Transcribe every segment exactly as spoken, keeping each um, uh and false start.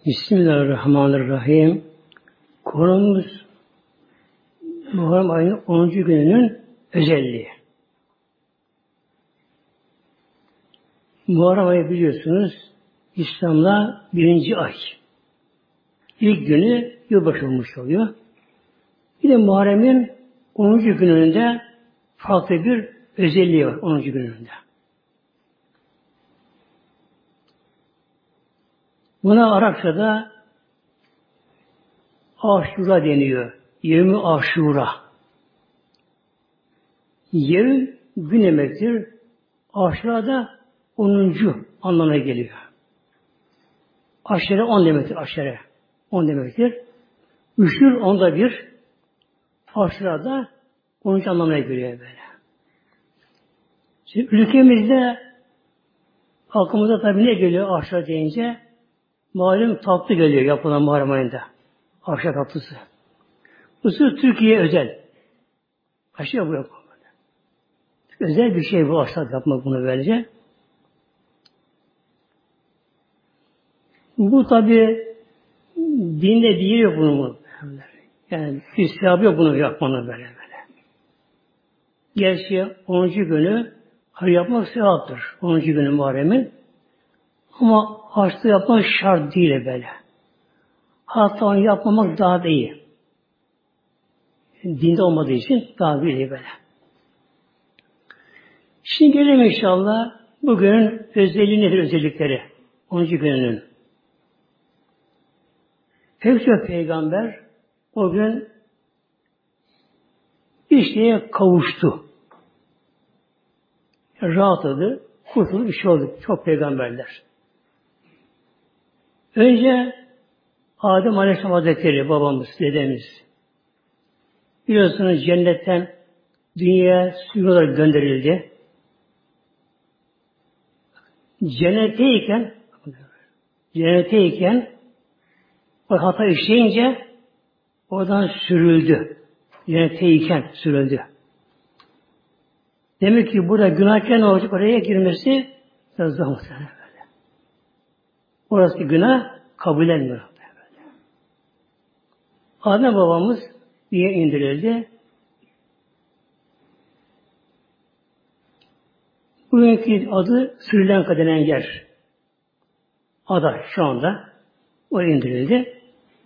Bismillahirrahmanirrahim. Konumuz Muharrem ayının onuncu gününün özelliği. Muharrem ayı biliyorsunuz İslam'da birinci ay. İlk günü yılbaşı olmuş oluyor. Bir de Muharrem'in onuncu gününde farklı bir özelliği var onuncu gününde. Buna Arapçada Aşura deniyor. Yevmi Aşura. Yevm gün demektir. Aşura da onuncu anlamına geliyor. Aşere on demektir. Aşere on demektir. Üşür onda bir. Aşura da onuncu anlamına geliyor böyle. Şimdi ülkemizde aklımıza tabi ne geliyor Aşura deyince? Malum tatlı geliyor yapılan Muharrem ayında. Aşura tatlısı. Bu sırf Türkiye özel. Başka bu yok. Özel bir şey bu aşura yapmak bunu böylece. Bu tabi dinde değil yok bunun. Yani bir sevabı yok bunu yapmanın böyle böyle. Gerçi onuncu günü hayır yapmak sevaptır. onuncu günü Muharrem'in. Ama harçlığı yapmak şart değil böyle. Hatta onu yapmamak daha da iyi. Dinde olmadığı için daha da iyi böyle. Şimdi gelelim inşallah bugünün özelliği nedir özellikleri? onuncu gününün. Pek çok peygamber o gün bir şeye kavuştu. Rahatladı, kurtuldu, bir şey oldu. Çok peygamberler. Önce Adem Aleyhisselam Hazretleri babamız, dedemiz. Biliyorsunuz cennetten dünyaya sürü olarak gönderildi. Cennetteyken cennetteyken o hata işleyince oradan sürüldü. Cennetteyken sürüldü. Demek ki burada günahken ne olacak? Oraya girmesi biraz daha muhtemelen böyle. Orası günah kabul etmiyor. Adem babamız diye indirildi. Bugünkü adı Sri Lanka denen yer. Ada şu anda. Oraya indirildi.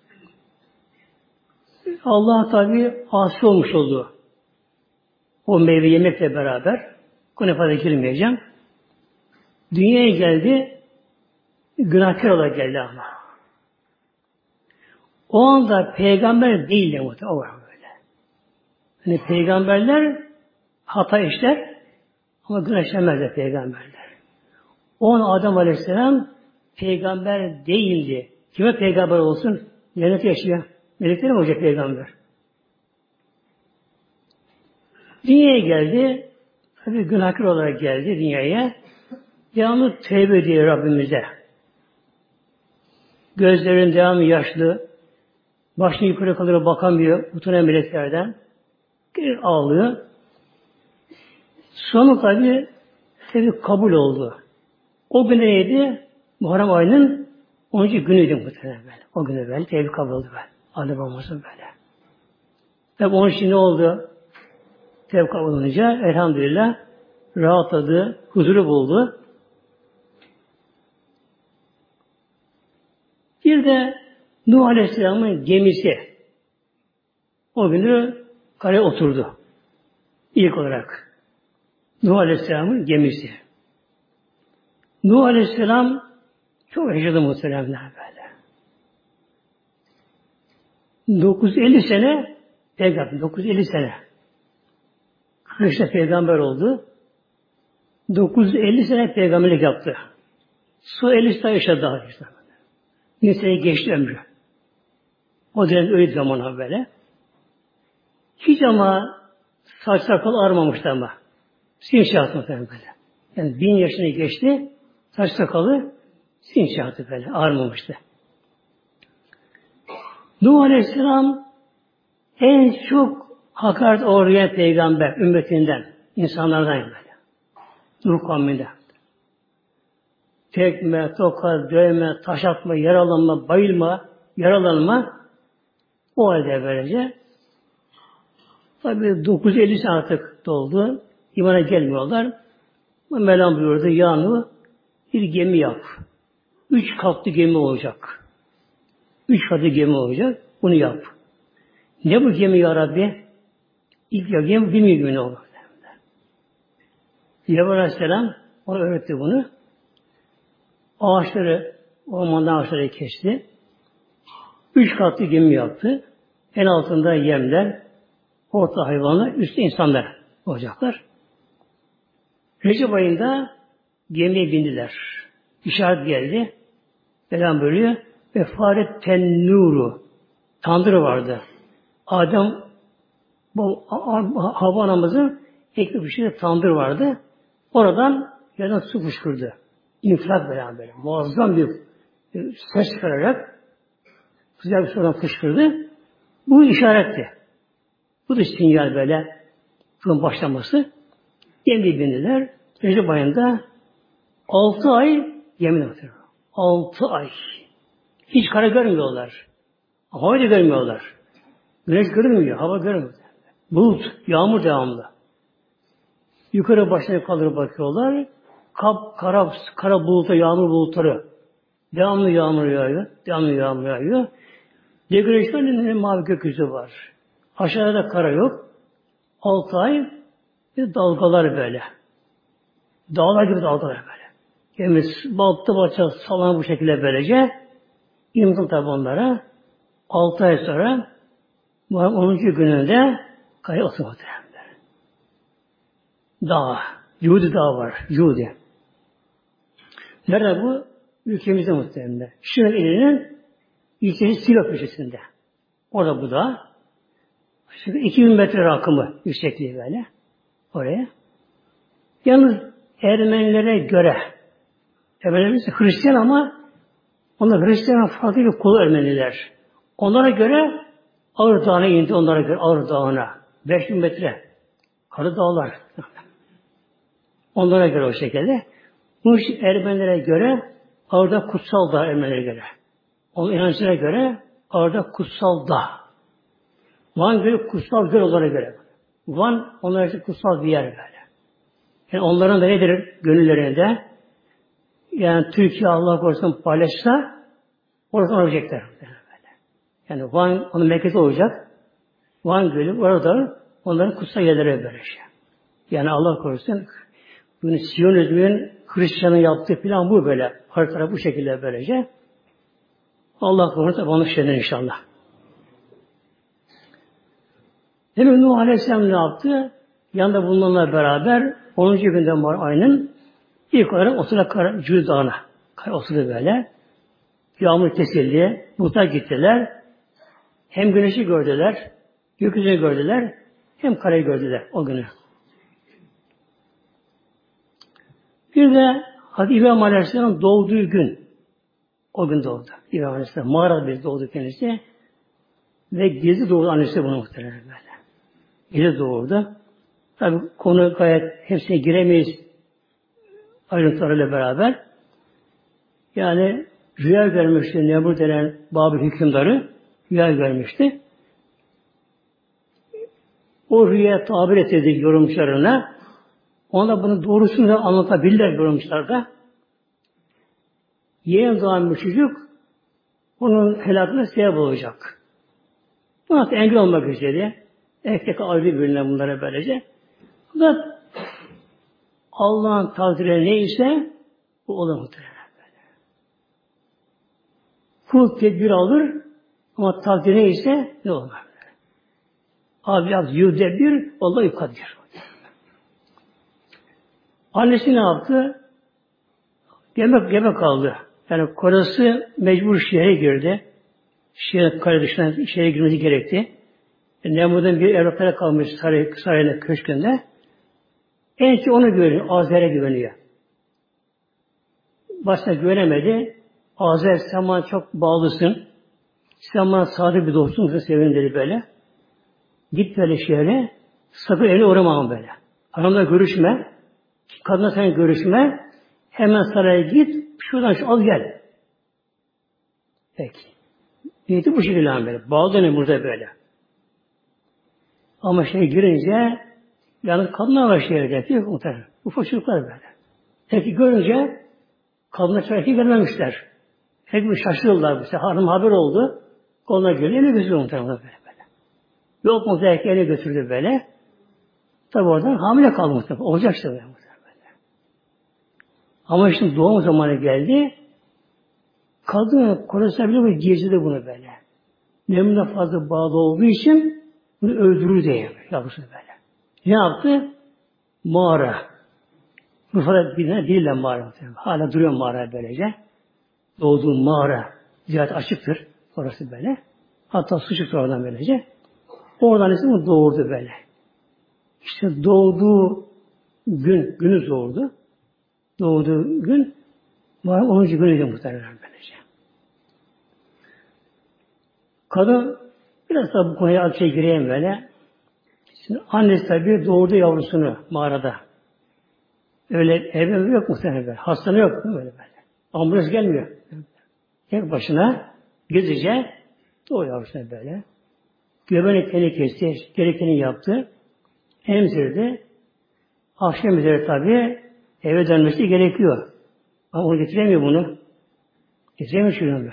Allah tabi asi olmuş oldu. O meyve yemekle beraber. Konu fazla girmeyeceğim. Dünyaya geldi. Günahkar olarak geldi ama. O anda peygamber değildi muhtemelen. O var böyle. Hani peygamberler hata işler ama günah işlemezler peygamberler. O an Adem Aleyhisselam peygamber değildi. Kime peygamber olsun? Cennette yaşıyor. Melekler mi olacak peygamber? Dünyaya geldi. Tabi günahkar olarak geldi dünyaya. Devamlı tövbe ediyor Rabbimize. Gözlerin devamlı yaşlı. Başını yukarı kalır bakamıyor. Utanıyor meleklerden. Gelir ağlıyor. Sonra tabi tabi kabul oldu. O gün neydi? Muharrem ayının onuncu günüydü muhtemelen böyle. O günü böyle tevbe kabul oldu böyle. Adem babamızın böyle. Tabi onun için ne oldu? Tevbe kabul olunca elhamdülillah rahatladı, huzuru buldu. Bir de Nuh Aleyhisselam'ın gemisi o günü karaya oturdu. İlk olarak. Nuh Aleyhisselam'ın gemisi. Nuh Aleyhisselam çok yaşadı muhteremler böyle. dokuz yüz elli sene peygamber, dokuz yüz elli sene. Kırışta peygamber oldu. dokuz yüz elli sene peygamberlik yaptı. Sonra elli sene yaşadı daha işte. Bir sene geçti ömrü. O dönem öyle zamana böyle. Hiç ama saç sakal ağarmamıştı ama. Simsiyah muhtemelen böyle. Yani bin yaşını geçti, saç sakalı simsiyahtı böyle, ağarmamıştı. Nuh Aleyhisselam en çok hakaret uğrayan peygamber ümmetinden, insanlardan böyle. Nuh kavminden. tekme, tokat, dövme, taş atma, yaralanma, bayılma, yaralanma o halde böylece. Tabi dokuz yüz elli sene artık doldu. İmana gelmiyorlar. Mevlam buyurdu, Yanu bir gemi yap. Üç katlı gemi olacak. Üç katlı gemi olacak. Bunu yap. Ne bu gemi ya Rabbi? İlk ya gemi bilmiyor ne olur. Cebrail Aleyhisselam ona öğretti bunu. Ağaçları, ormandan ağaçları kesti. Üç katlı gemi yaptı. En altında yemler, orta hayvanlar, üstte insanlar olacaklar. Recep ayında gemiye bindiler. İşaret geldi. Mevlam buyuruyor. Ve faret tennuru. Tandır vardı. Adem bu Havva anamızın ekmek pişirdiği tandır vardı. Oradan yerden su fışkırdı. İnfilak böyle böyle. Muazzam bir ses çıkararak güzel bir sudan fışkırdı. Bu işaretti. Bu da sinyal böyle. Bunun başlaması. Gemiye bindiler. Recep ayında altı ay yemin ediyor. Altı ay. Hiç kara görmüyorlar. Havayı da görmüyorlar. Güneş görünmüyor. Hava görmüyor. Bulut, yağmur devamlı. Yukarı başına kaldırıp bakıyorlar. Kap, kara, kara buluta, yağmur bulutları. Devamlı yağmur yağıyor. Devamlı yağmur yağıyor. Ne güneş var ne mavi gökyüzü var. Aşağıda kara yok. Altı ay bir dalgalar böyle. Dağlar gibi dalgalar böyle. Yani balta balta salan bu şekilde böylece İmkan tabi onlara. Altı ay sonra onuncu gününde kaya oturmadı. Dağ. Yudi Dağı var. Yudi. Nerede bu? Ülkemizde muhtemelen. Şirin ilinin ilçesi Silo köşesinde. Orada bu dağ. Şimdi iki bin metre rakımı yüksekliği böyle. Oraya. Yalnız Ermenilere göre Ermeniler Hristiyan ama onlar Hristiyan'a farklı bir kulu Ermeniler. Onlara göre Ağrı Dağı'na indi. Onlara göre Ağrı Dağı'na. beş bin metre. Karı dağlar. Onlara göre o şekilde. Bu Ermenilere göre Ağrı'da kutsal dağ Ermenilere göre. Onun inancına göre Ağrı'da kutsal dağ. Van Gölü kutsal göl onlara göre. Van onlara için kutsal bir yer böyle. Yani onların da nedir gönüllerinde? Yani Türkiye Allah korusun paylaşsa orada olacaklar. Yani Van onun merkezi olacak. Van Gölü orada onların kutsal yerleri böyle şey. Yani Allah korusun bunu Siyonizmin Hristiyan'ın yaptığı plan bu böyle. Haritalar bu şekilde böylece. Allah korusun onu şeyler inşallah. Demek Nuh Aleyhisselam ne yaptı? Yanında bulunanlar beraber onuncu günden var ayının ilk olarak oturak Cüd Dağı'na. Oturdu böyle. Yağmur kesildi. Bulutlar gittiler. Hem güneşi gördüler, gökyüzünü gördüler, hem karayı gördüler o günü. Bir de Hazreti İbrahim Aleyhisselam doğduğu gün, o gün doğdu. İbrahim Aleyhisselam mağarada bir doğdu kendisi ve gizli doğdu annesi bunu muhtemelen böyle. Gizli doğurdu. Tabi konu gayet hepsine giremeyiz ayrıntılarıyla beraber. Yani rüya görmüştü Nemrut denen Babil hükümdarı rüya görmüştü. O rüya tabir ettirdik yorumcularına. Ona bunu doğrusunu da anlatabilirler yorumcularda. Yeğen doğan bir çocuk onun helakına sebep olacak. Buna da engel olmak üzere erkek ayrı birbirine bunlara böylece. Bu da Allah'ın takdiri neyse bu olur muhtemelen böyle. Kul tedbir alır ama takdiri neyse ne olur? Abi yaz yüzde bir Allah yukadir. Annesi ne yaptı? Yemek yemek kaldı. Yani kocası mecbur şehre girdi. Şehir kale dışına şehre girmesi gerekti. Nemrut'un bir evlatlara kalmış saray, sarayına, köşkünde. En çok ona güveniyor. Azer'e güveniyor. Başta güvenemedi. Azer sen bana çok bağlısın. Sen bana sadık bir dostumsun, sevin dedi böyle. Git böyle şehre. Sakın evine uğramam böyle. Aramda görüşme. Kadına sen görüşme. Hemen saraya git, şuradan şu al gel. Peki. Niyeti bu şekilde böyle. Bağlı burada böyle. Ama şey girince yalnız kadınlar var şehirde. Değil mi? Ufak çocuklar böyle. Peki görünce kadınlar çarşı vermemişler. Hepimiz şaşırdılar. İşte hanım haber oldu. Koluna geliyor. Eline götürüyor muhtemelen böyle böyle. Yok mu belki eline götürdü böyle. Tabi oradan hamile kaldı muhtemelen. Olacak işte böyle. Ama şimdi doğum zamanı geldi. Kadın korasına bile böyle gezdi bunu böyle. Nemine fazla bağlı olduğu için bunu öldürür diye yavrusu böyle. Ne yaptı? Mağara. Nufara değiller mağara. Hala duruyor mağara böylece. Doğduğu mağara. Ziyaret açıktır. Orası böyle. Hatta su çıktı oradan böylece. Oradan ise doğurdu böyle. İşte doğduğu gün, günü doğurdu. Doğduğu gün mağaranın onuncu günüydü muhtemelen böylece. Kadın biraz da bu konuya az şey gireyim böyle. Şimdi annesi tabii doğurdu yavrusunu mağarada. Öyle evde yok muhtemelen böyle. Hastane yok böyle böyle. Ambulans gelmiyor. Tek başına gezice doğu yavrusuna böyle. Göbeneklerini kesti, gerekeni yaptı. Emzirdi. Akşam üzeri tabii eve dönmesi gerekiyor. Ama onu getiremiyor bunu. Getiremiyor şunu böyle.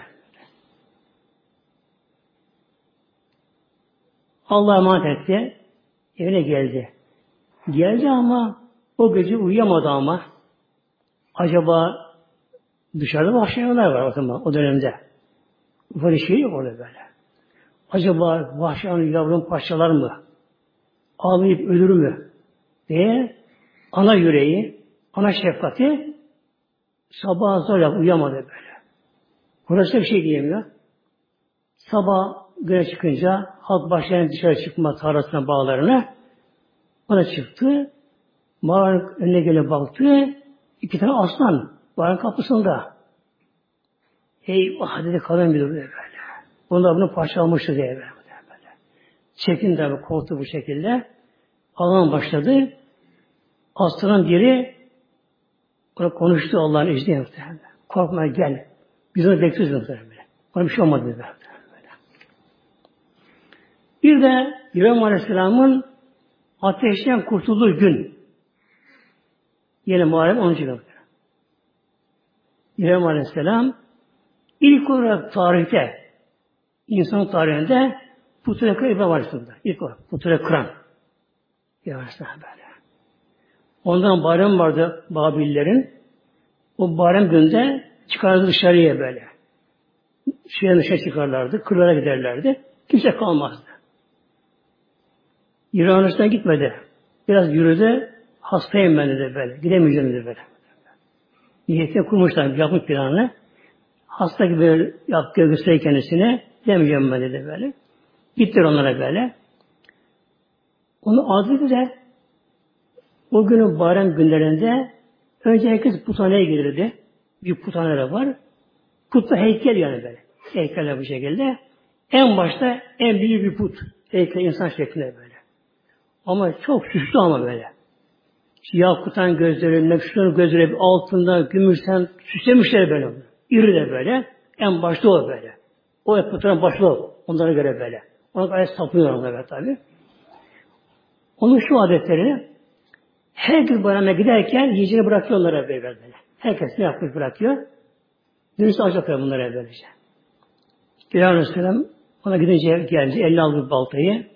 Allah'a emanet etti. Evine geldi. Geldi ama o gece uyuyamadı ama. Acaba dışarıda vahşiyanlar var o zaman, o dönemde. Böyle şey yok orada böyle. Acaba vahşiyanın yavrum parçalar mı? Ağlayıp ölür mü? Diye ana yüreği, ana şefkati sabah zor yap, uyuyamadı böyle. Burası bir şey diyemiyor. Sabah güne çıkınca halk başlayan dışarı çıkma tarlasına bağlarına ona çıktı. Mağaranın önüne gelip baktı. İki tane aslan mağaranın kapısında. Eyvah dedi, kadın bir duruyor böyle. Bunlar bunu parçalamıştı diye böyle. böyle. Çekin tabi, korktu bu şekilde. Ağlam başladı. Aslanın biri ona konuştu Allah'ın izniyle. Korkma gel. Biz onu bekliyoruz böyle. Ona bir şey olmadı dedi. Bir de İbrahim Aleyhisselam'ın ateşten kurtulduğu gün. Yine Muharrem onuncu gün. İbrahim Aleyhisselam ilk olarak tarihte, insan tarihinde putları kıran İbrahim Aleyhisselam'da. İlk olarak putları kıran İbrahim Aleyhisselam böyle. Ondan bayram vardı Babillerin. O bayram günde çıkardı dışarıya böyle. Şehrin dışarı çıkarlardı, kırlara giderlerdi. Kimse kalmazdı. İran'dan gitmedi. Biraz yürüdü. Hastayım ben dedi böyle. Gidemeyeceğim dedi böyle. Niyetini kurmuşlar. Yapmış planını. Hasta gibi yap, göstereyim kendisine. Gidemeyeceğim ben dedi böyle. Gittiler onlara böyle. Onu adı de o günün bayram günlerinde önce herkes puthaneye gelirdi. Bir puthaneler var. Putta heykel yani böyle. Heykeller bu şekilde. En başta en büyük bir put. Heykel insan şeklinde böyle. Ama çok süslü ama böyle. Yakutan gözleri, nekşunun gözleri altında, gümüşten süslemişler böyle. İri de böyle. En başta o böyle. O hep putların başta o. Onlara göre böyle. Ona gayet sapıyor onlara tabi. Onun şu adetlerini herkes bayrama giderken yiyeceğini bırakıyor onlara böyle böyle. Herkes ne yapmış bırakıyor. Dönüşte alacaklar bunlara böylece. İbrahim Aleyhisselam ona gidince gelince eline aldı baltayı.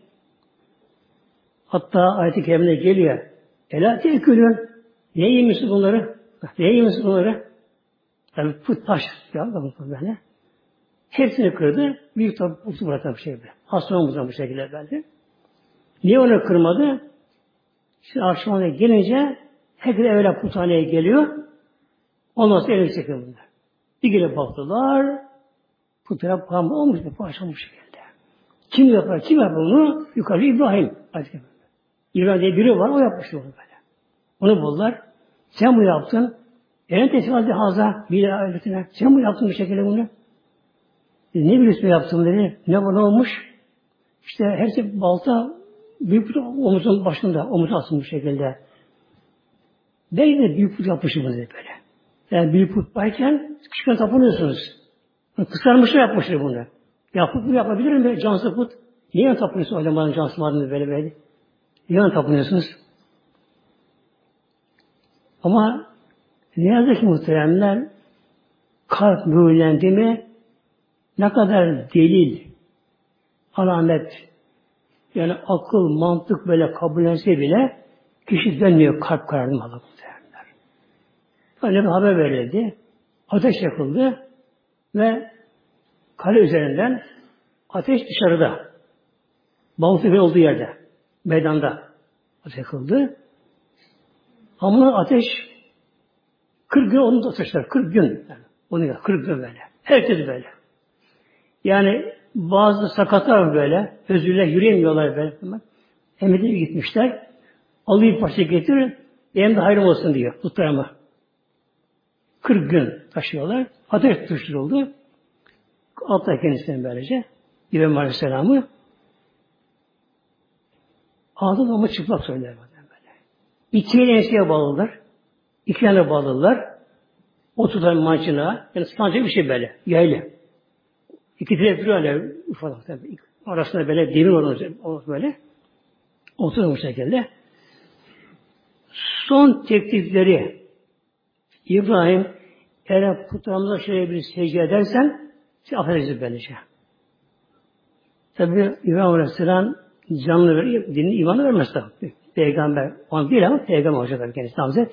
Hatta ayet-i kerimede geliyor. Ela tekülün. Ne yemişsin bunları? Ne yemişsin bunları? Yani put taş. Ya, böyle. Hepsini kırdı. Büyük tabi putu bırakan bir şey böyle. Hastanemizden bu şekilde böyle. Niye onu kırmadı? Şimdi akşamına gelince herkes evvela puthaneye geliyor. Ondan sonra elini çekiyor bunlar. Bir gelip baktılar. Putlara pamba olmuş bu parçalı bu şekilde. Kim yapar? Kim yapar bunu? Yukarı İbrahim. İbrahim diye biri var, o yapmıştı onu böyle. Onu buldular. Sen bu yaptın. Eren teslim haza bir aletine. Sen bu yaptın bu şekilde bunu. Dedi, ne biliyorsun yaptım dedi. Ne bu ne olmuş? İşte hepsi balta büyük put omuzun başında. Omuz asılmış bu şekilde. Belki de büyük put yapmışım bunu dedi böyle. Yani bir put varken küçükken tapınıyorsunuz. Kısarmışlar yapmışlar bunu. Ya put mu yapabilir mi? Cansız put. Niye tapınıyorsunuz? Adamların cansız varlığını böyle böyle. Niye tapınıyorsunuz? Ama ne yazık ki muhteremler, kalp mühürlendi mi ne kadar delil, alamet, yani akıl, mantık böyle kabullense bile kişi dönmüyor, kalp kararını alır muhteremler. Öyle bir haber verildi. Ateş yakıldı ve kale üzerinden ateş dışarıda. Baltı olduğu yerde, meydanda ateş yakıldı. Ama ateş kırk gün onu da ateşler. kırk gün. Yani, onu ya, kırk gün böyle. Herkes böyle. Yani bazı sakatlar böyle. Özürler yürüyemiyorlar böyle. Emre'ye gitmişler. Alayım parça getirir. Benim de hayrım olsun diyor. Tutlarıma. kırk gün taşıyorlar. Ateş tutuşturuldu. Altta kendisine böylece. İbrahim Aleyhisselam'ı ağzı ama çıplak söyler. Böyle. İki el enseye bağlılar. İki yana bağlılar. Oturlar maçına. Yani sancı bir şey böyle. Yaylı. İki direk duruyorlar. Ufak tabii. Arasında böyle demir olur böyle. Oturuyor bu şekilde. Son teklifleri İbrahim eğer putlarımıza şöyle bir secde edersen size affedeceğiz böylece. Tabi İbrahim Aleyhisselam canlı veriyor. Dinin imanı vermez tabi. Peygamber. Onu değil ama peygamber olacak tabi kendisi. Namzet.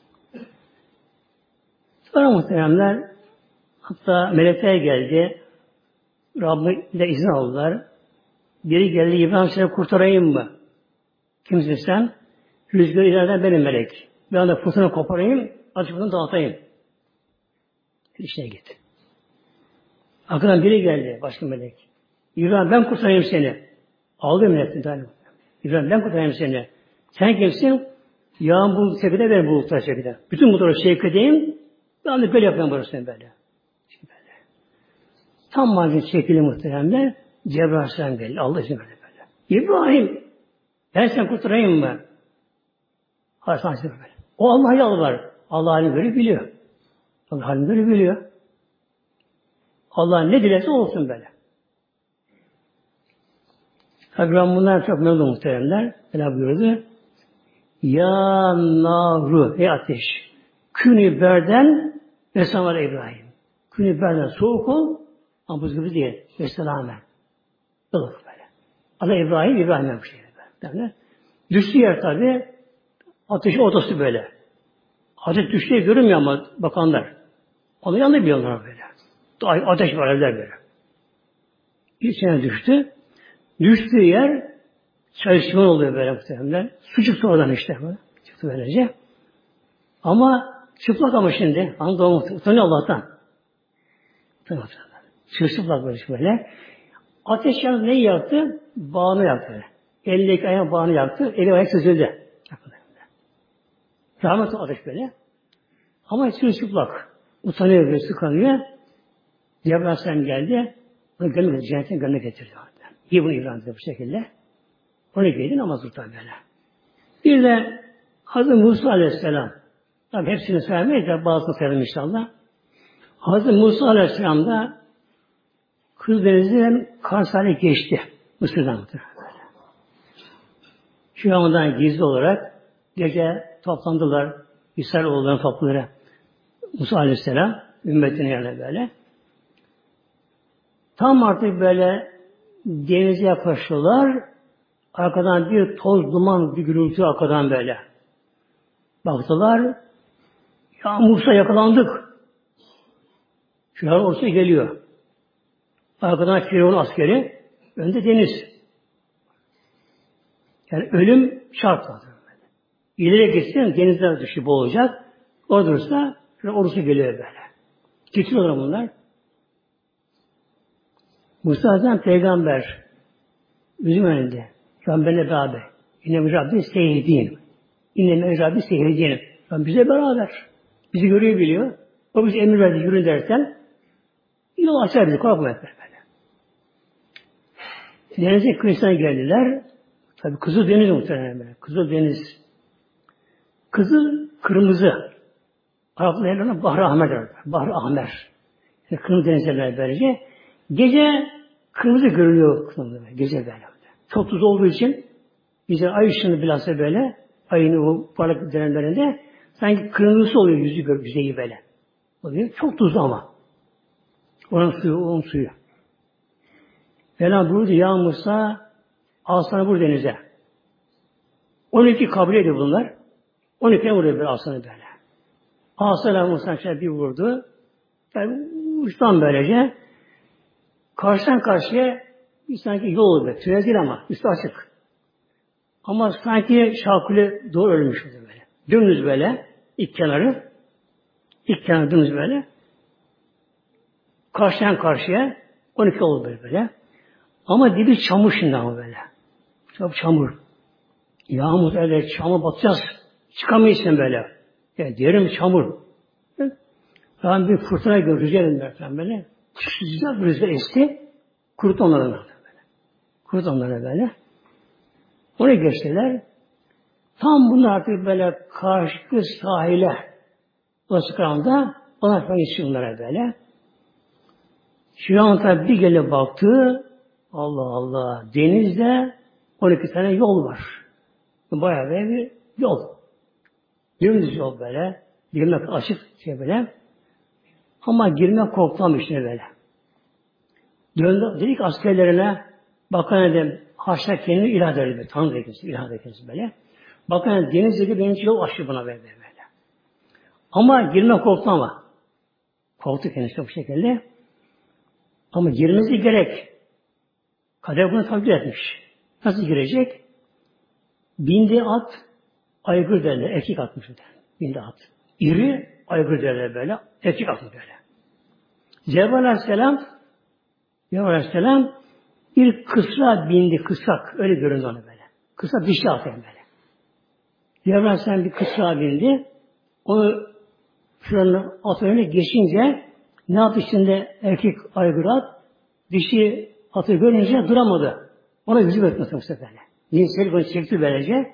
Sonra muhteremler hatta melekler geldi. Rabbim'de izin aldılar. Biri geldi İbrahim seni kurtarayım mı? Kimsin sen? Rüzgar ileriden benim melek. Ben de fırtına koparayım, azıcık fırtına dağıtayım. İşine git. Arkadan biri geldi, başka melek. İbrahim ben kurtarayım seni. Aldı milletin tane. İbrahim ben kurtarayım seni. Sen kimsin? Yağın bu sepete ver bulutlar sepete. Bütün bulutları şevk edeyim. Ben de böyle yapayım burası böyle. böyle. Tam mazin şekli muhteremler Cebrail Aleyhisselam geldi. Allah izin verdi böyle. İbrahim ben seni kurtarayım mı? Aleyhisselam böyle. O Allah'a yalvar. Allah halini böyle biliyor. Allah halini böyle biliyor. Allah ne dilerse olsun böyle. Tabi ben bundan çok memnun muhteremler. Böyle buyurdu. Ya naru ey ateş. Künü berden ve samara İbrahim. Künü berden soğuk ol ama buz gibi değil. Vesselam'e. Ilık böyle. Adı İbrahim, İbrahim'e bu şey. Böyle. Düştüğü yer tabi ateşin odası böyle. Ateş düştüğü görünmüyor ama bakanlar. Onu yanında biliyorlar böyle. Ateş var evler böyle. İçine düştü. Düştüğü yer çalışman oluyor böyle muhtemelen. Su çıktı oradan işte. Böyle. Çıktı böylece. Ama çıplak ama şimdi. Anadolu utanıyor Allah'tan. Utanıyor. Çıplak böyle böyle. Ateş yalnız neyi yaktı? Bağını yaktı. Elindeki ayağın bağını yaktı. Eli ayak süzüldü. Rahmet o ateş böyle. Ama çıplak. Utanıyor böyle sıkanıyor. Cebrail Aleyhisselam geldi. Onu gönlü cennetin gönlüne getirdi. İyi bunu İbrahim bu şekilde. Onu geldi namaz tutar böyle. Bir de Hazreti Musa Aleyhisselam. Tabi hepsini söylemeyiz de bazısını söyleyelim inşallah. Hazreti Musa Aleyhisselam da Kızdeniz'den Kars'ta geçti. Mısır'dan böyle. Şu andan gizli olarak gece toplandılar. İsrailoğullarının topluları. Musa Aleyhisselam ümmetinin yerine böyle. Tam artık böyle denize yaklaşıyorlar. Arkadan bir toz, duman, bir gürültü arkadan böyle. Baktılar. Ya Musa yakalandık. Şu an ortaya geliyor. Arkadan Firavun askeri. Önde deniz. Yani ölüm şart var. İleri gitsin denizden düşüp boğulacak. Orada durursa orası geliyor böyle. Getiriyorlar bunlar. Musa Aleyhisselam peygamber. Bizim önünde. Peygamberle beraber. İnne Rabbi seyyidin. İnne Rabbi seyyidin. Bize beraber. Bizi görüyor biliyor. O bize emir verdi yürün derken yol açar bizi. Korkmayın böyle. Denize kıyısına geldiler. Tabi Kızıl Deniz muhtemelen böyle. Kızıl Deniz. Kızıl kırmızı. Araplar yerlerine Bahri Ahmer derler. Bahri Ahmer. Yani kırmızı denizler böylece. Gece kırmızı görünüyor kırmızı böyle. Gece böyle. Çok tuz olduğu için gece ay ışığını bilhassa böyle ayın o parlak dönemlerinde sanki kırmızısı oluyor yüzü gör, yüzeyi böyle. Oluyor. Çok tuzlu ama. Onun suyu, onun suyu. Mevlam buyurdu ya Musa al sana vur denize. on iki kabileydi bunlar. on ikiye vuruyor böyle aslanı böyle. Aslan Musa şöyle bir vurdu. Yani uçtan böylece karşıdan karşıya bir sanki yol oldu. Tünel değil ama üstü açık. Ama sanki şakule doğru ölmüş böyle. Dümdüz böyle. İlk kenarı. İlk kenarı dümdüz böyle. Karşıdan karşıya on iki oldu böyle böyle. Ama dibi çamur şimdi ama böyle. Çok çamur. Yağmur öyle çamur batacağız. Çıkamayız sen böyle. Yani diyelim çamur. Daha bir fırtına gördü. Rüzgar indirken böyle. Sıcak bir rüzgar esti. Kurut onları böyle. Kurut onları böyle. Oraya geçtiler. Tam bunlar artık böyle karşı sahile ulaştıklarında onlar falan geçiyor bunlara böyle. Şu an tabi bir gele baktı. Allah Allah. Denizde on iki tane yol var. Bayağı bir yol. Dümdüz yol böyle. Girmek açık şey böyle. Ama girmek korktuğum içine böyle. Döndü, dedik askerlerine bakan edin haşa kendini ilah ederdi. Tanrı dekisi, ilah dekisi böyle. Bakan edin deniz dedi benim için yol açtı buna böyle böyle. Ama girmek korktu ama. Korktu kendisi bu şekilde. Ama girmesi gerek. Kader bunu takdir etmiş. Nasıl girecek? Bindi at, aygır derler. Erkek atmış. Bindi at. İri, aygır derler böyle. Erkek atmış böyle. Cebrail Aleyhisselam Cebrail Aleyhisselam bir kısra bindi, kısrak. Öyle göründü ona böyle. Kısa dişi atıyor böyle. Cebrail Aleyhisselam bir kısra bindi. Onu şuranın at önüne geçince ne yaptı şimdi erkek aygır at? Dişi atı görünce duramadı. Ona yüzü bekmesi bu seferle. Cinsel bunu çekti böylece.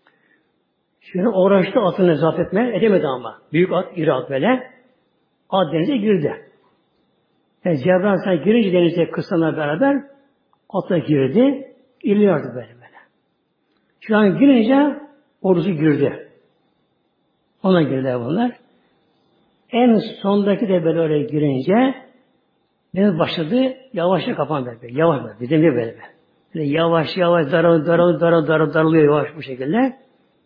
Şöyle uğraştı atını zapt etmeye edemedi ama. Büyük at, iri at böyle. At denize girdi. Yani Cebrail Aleyhisselam girince denize kısımla beraber atla girdi. İriliyordu böyle böyle. Şu an girince ordusu girdi. Ona girdiler bunlar. En sondaki de böyle oraya girince deniz başladı. Yavaşça kapandı böyle. Yavaş böyle. Bizim böyle böyle. Böyle yavaş yavaş daralıyor, daralıyor, daralıyor, daralıyor, daralıyor yavaş bu şekilde.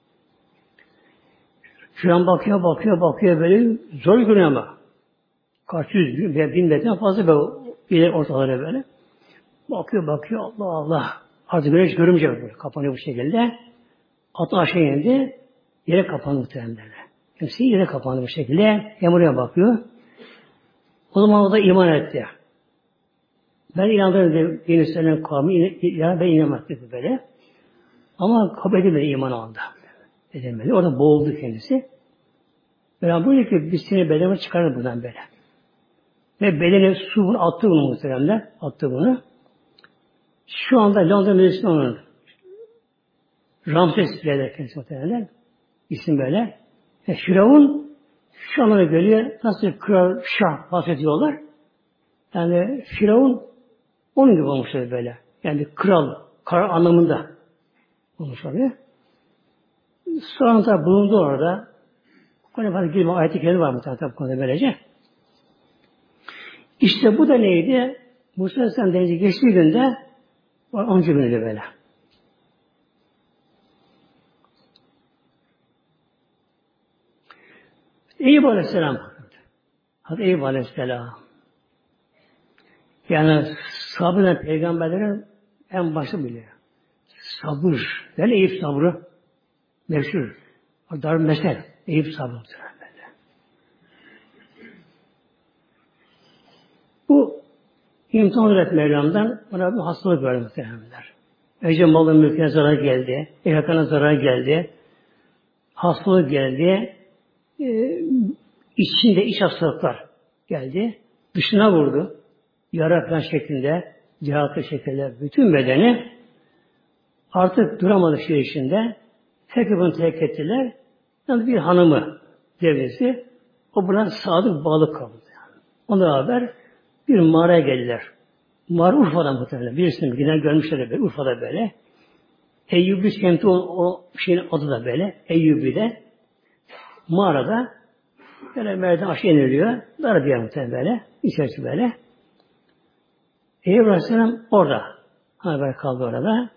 Şu an bakıyor, bakıyor, bakıyor böyle zor görünüyor ama. Kaç yüz veya bin metreden fazla böyle ileri ortalara böyle. Bakıyor, bakıyor, Allah Allah. Artık güneş görünce böyle kapanıyor bu şekilde. Atı aşağı indi, yere kapandı muhtemelen. Hepsi yere kapandı bu şekilde. Yağmur'a bakıyor. O zaman o da iman etti. Ben inandım dedi, Yunus'un kavmi, yani ben inanmadım dedi böyle. Ama kabul edilmedi iman aldı. Edilmedi. Orada boğuldu kendisi. Ben buyurdu ki biz seni bedenime çıkarır buradan böyle. Ve bedeni su bunu attı bunu muhtemelen. Attı bunu. Şu anda Londra Müzesi'nde onun Ramses bile kendisi muhtemelen. İsim böyle. E, Firavun şu anlamda geliyor. Nasıl kral şah bahsediyorlar. Yani Firavun onun gibi olmuş böyle. Yani kral, kral anlamında olmuş oluyor. Sonra da bulundu orada. Konuya fazla girme, ayet-i kerime var muhtemelen bu konuda böylece. İşte bu da neydi? Musa Aleyhisselam denize geçtiği günde onuncu günüydü böyle. Eyüp Aleyhisselam. Hadi Eyüp Aleyhisselam. Yani sabırla peygamberlerin en başı biliyor. Sabır. Yani Eyüp sabrı meşhur. Dar mesel. Eyüp sabrı. Bu imtihan üret Mevlam'dan ona bir hastalık verdi muhtemelenler. Önce malın mülküne zarar geldi. Yakana zarar geldi. Hastalık geldi. Ee, içinde iç hastalıklar geldi. Dışına vurdu. Yara falan şeklinde, cihatı şekilde bütün bedeni artık duramadı şey içinde. Tekrar bunu terk ettiler. Yani bir hanımı devresi O buna sadık bağlı kaldı. Yani. Onunla beraber bir mağaraya geldiler. Mağara Urfa'da muhtemelen. Birisini giden görmüşler böyle. Urfa'da böyle. Eyyubi kenti o, o şeyin adı da böyle. Eyyubi'de mağarada böyle merdiven aşağı iniliyor. Dar bir yer muhtemelen böyle. İçerisi böyle. Eyyub Aleyhisselam orada. Haber kaldı orada.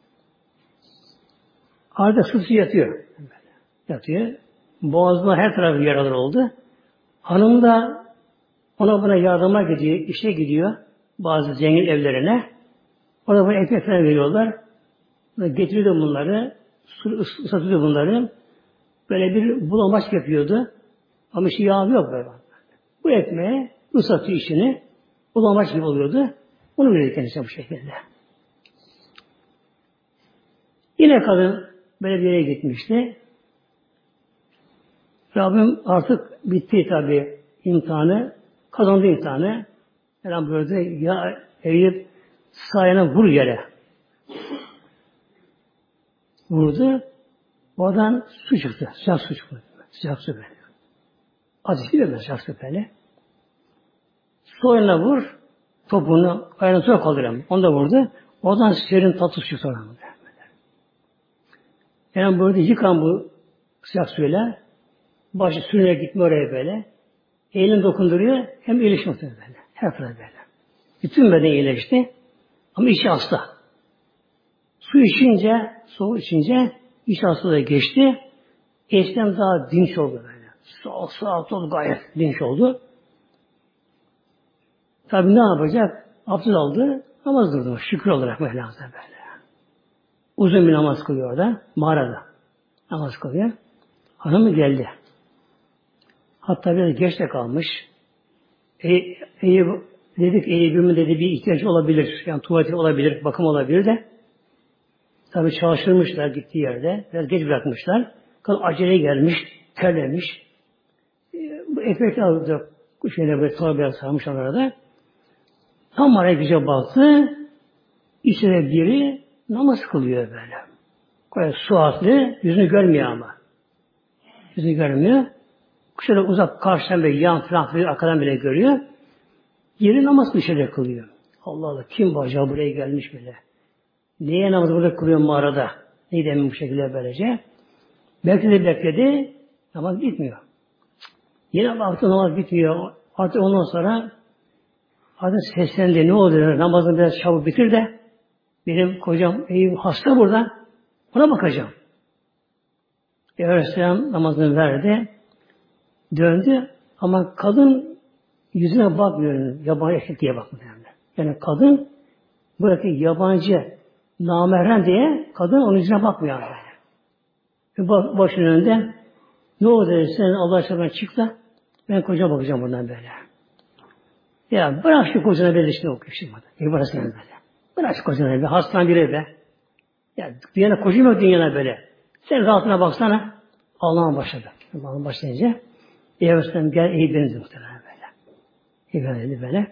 Arada sısı yatıyor. Yatıyor. Boğazına her tarafı yaralar oldu. Hanım da ona buna yardıma gidiyor, işe gidiyor. Bazı zengin evlerine. Orada böyle ekmek falan veriyorlar. Getiriyordu bunları. Islatıyordu bunları. Böyle bir bulamaç yapıyordu. Ama işi yağı yok böyle. Bu ekmeği ıslatıyor işini. Bulamaç gibi oluyordu. Onu veriyor kendisine bu şekilde. Yine kadın böyle bir yere gitmişti. Rabbim artık bitti tabi imtihanı. Kazandı imtihanı. Yani böyle ya eğilip sağına vur yere. Vurdu. Oradan su çıktı. Sıcak su çıktı. Sıcak su böyle. Ateşi de sıcak su böyle. Soğuyana vur. Topuğunu ayağına sonra kaldıralım. Onu da vurdu. Oradan serin tatlı su çıktı. Yani böyle yıkan bu sıcak suyla başı sürünerek gitme oraya böyle. Elini dokunduruyor. Hem iyileşmek böyle. Her tarafı böyle. Bütün beden iyileşti. Ama içi hasta. Su içince, soğuk içince iç hastalığı geçti. Eskiden daha dinç oldu böyle. Soğuk soğuk oldu gayet dinç oldu. Tabi ne yapacak? Abdest aldı. Namaz durdu. Şükür olarak böyle. böyle. Uzun bir namaz kılıyor orada. Mağarada. Namaz kılıyor. Hanımı geldi. Hatta biraz geç de kalmış. E, Eyüp, dedik Eyüp'ün dedi bir ihtiyacı olabilir. Yani tuvaleti olabilir, bakım olabilir de. Tabii çalıştırmışlar gittiği yerde. Biraz geç bırakmışlar. Kadın acele gelmiş, terlemiş. E, bu ekmekler aldı. Şöyle böyle tava biraz sarmış orada. Tam araya güzel baktı. İçine biri namaz kılıyor böyle. Böyle suatlı, yüzünü görmüyor ama. Yüzünü görmüyor. Şöyle uzak karşıdan böyle yan falan arkadan bile görüyor. Yeri namaz dışarıda kılıyor. Allah Allah kim bu acaba buraya gelmiş bile. Niye namaz burada kılıyor mağarada? Neydi emin bu şekilde böylece? Belki de bekledi. Namaz bitmiyor. Yine baktı namaz bitmiyor. Artık ondan sonra artık seslendi. Ne oldu? Namazını biraz çabuk bitir de benim kocam Eyüp hasta burada. Ona bakacağım. Peygamber Aleyhisselam namazını verdi. Döndü ama kadın yüzüne bakmıyor. Yabancı erkek diye bakmıyor. Yani kadın buradaki yabancı namerhem diye kadın onun yüzüne bakmıyor. Yani. Başının önünde ne oldu dedi, sen Allah aşkına çık da ben kocama bakacağım buradan böyle. Ya bırak şu kocana böyle işte okuyor şimdi. İbarasına böyle. Bırak şu kocana böyle. Hastane biri be. Ya dünyada kocam yok dünyada böyle. Sen rahatına baksana. Allah'ın başladı. Allah'ın başlayınca Peygamber gel iyi benziyor muhtemelen böyle. İyi benziyor böyle.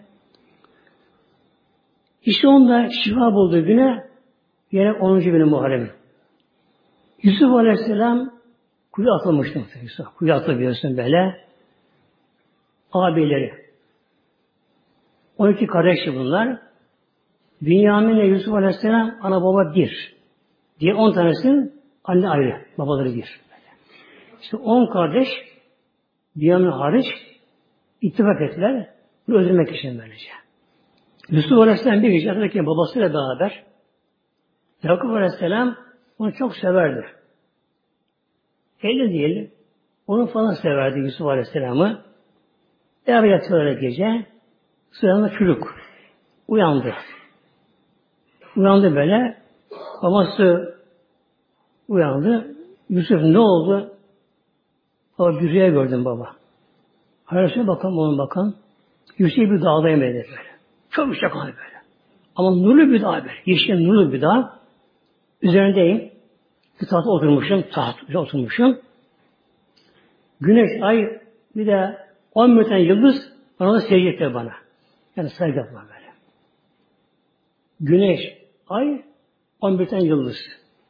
İşte onda şifa bulduğu güne yine onuncu günü Muharrem. Yusuf Aleyhisselam kuyu atılmıştı. Yusuf. Kuyu atılıyorsun böyle. Abileri. on iki kardeşi bunlar. Bünyamin ile Yusuf Aleyhisselam ana baba bir. Diye on tanesinin anne ayrı. Babaları bir. İşte on kardeş Bünyamin hariç ittifak ettiler. Bunu öldürmek için böylece. Yusuf Aleyhisselam bir gece yatırırken babasıyla beraber Yakup Aleyhisselam onu çok severdi. Öyle değil. Onu falan severdi Yusuf Aleyhisselam'ı. Beraber yatıyorlar gece. Sırasında çocuk uyandı. Uyandı böyle. Babası uyandı. Yusuf ne oldu? Baba bir rüya gördüm baba. Hayırlısı bakalım onun bakalım. Yusuf bir dağdayım dedi böyle. Çok yüksek hali böyle. Ama nurlu bir dağ böyle. Yeşil nurlu bir dağ. Üzerindeyim. Bir tahta oturmuşum. Tahta oturmuşum. Güneş, ay bir de on bir tane yıldız bana da secde etti bana. Yani saygı yapma böyle. Güneş, ay, on bir tane yıldız.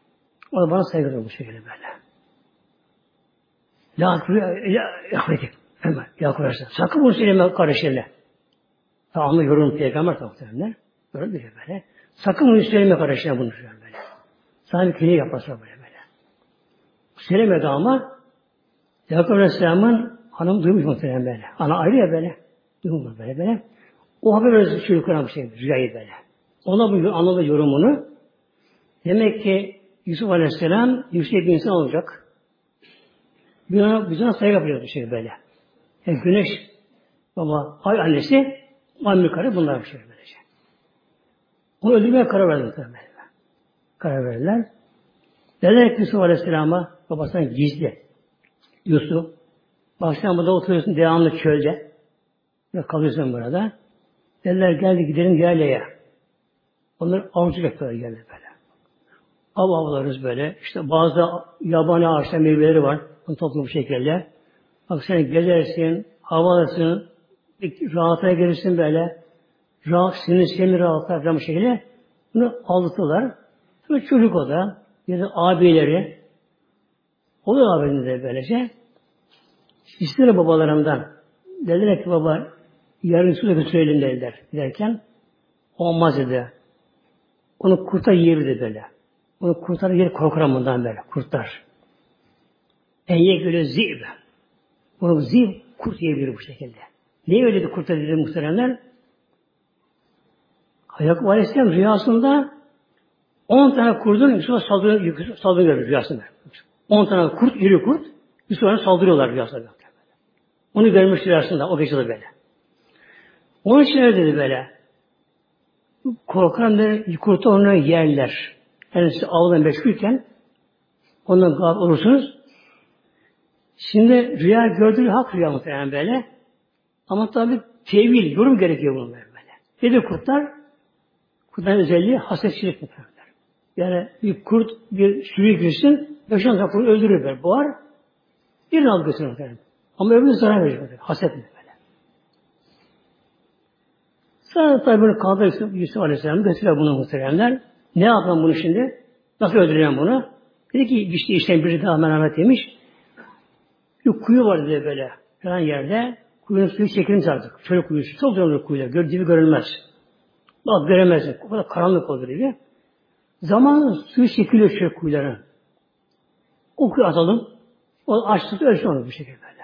O da bana saygı yapma bu şekilde böyle. La kuvvete Hemen Yakup Aleyhisselam. Sakın bunu söyleme kardeşlerine. Tamamı yorum peygamber muhtemelen. Yorum diyor böyle. Sakın bunu söyleme kardeşlerine bunu söyleme böyle. Sana bir kıyı yaparsa böyle böyle. Söylemedi ama Yakup Aleyhisselam'ın hanım duymuş muhtemelen böyle. Ana ayrı ya böyle. Duymuş böyle böyle. O haber öyle çocuklara bir şey. Rüyayı böyle. Ona bu anladı yorumunu. Demek ki Yusuf Aleyhisselam yüksek bir insan olacak. Bir ona, biz ona saygı yapıyoruz bir şey böyle. Yani güneş baba, ay annesi, anne karı bunlar bir şey böylece. Onu öldürmeye karar verdiler. Karar verdiler. Dediler ki Yusuf Aleyhisselam'a babasından gizli. Yusuf, bak sen burada oturuyorsun devamlı çölde. Ve kalıyorsun burada. Dediler geldi gidelim yaylaya. Onlar avcı bekliyorlar geldi böyle. Av avlarız böyle. İşte bazı yabani ağaçlar meyveleri var. Onu toplu bir şekilde. Bak sen gezersin, hava alırsın, rahatına gelirsin böyle. Rahat, sinir seni rahatlar falan bir şekilde. Bunu aldılar. Sonra çocuk o da, ya da abileri, o da abinin de böylece. İstediler babalarımdan. Dediler ki baba, yarın sürekli söyleyin dediler. Giderken, olmaz dedi. Onu kurtar yiyebilir böyle. Onu kurtar yer korkarım bundan böyle. Kurtar. Enye göre zib. Bunu zib kurt yiyebilir bu şekilde. Niye öyle de kurtar dedi muhteremler? Yakup Aleyhisselam rüyasında on tane kurdun Yusuf'a saldırıyor, saldırıyor rüyasında. on tane kurt, iri kurt Yusuf'a saldırıyorlar rüyasında. Onu görmüş rüyasında o gece de böyle. Onun için öyle dedi böyle. Korkan da kurtu onu yerler. Yani siz avdan meşgulken ondan gafil olursunuz. Şimdi rüya gördüğü hak rüya muhtemelen böyle. Ama tabi tevil, yorum gerekiyor bunun böyle. Dedi kurtlar, kurtların özelliği hasetçilik muhtemelen. Yani bir kurt, bir sürüye girsin, beş on kurtu öldürür böyle, boğar, birini alıp götürür muhtemelen. Ama öbürünü zarar verecek böyle, haset mi böyle. Sonra tabi bunu kaldırır Yusuf Aleyhisselam, götürüyor bunu muhtemelenler. Ne yapalım bunu şimdi? Nasıl öldüreceğim bunu? Dedi ki işte işten biri daha merhamet yemiş. Bir kuyu var dedi böyle falan yerde. Kuyunun suyu çekilince artık. Şöyle kuyusu. Çok zorlu kuyular. Gör, dibi görülmez. Bak göremezsin. O kadar karanlık olur gibi. Zamanla suyu çekiliyor şöyle kuyuların. O kuyu atalım. O açtık ölçü onu bu şekilde böyle.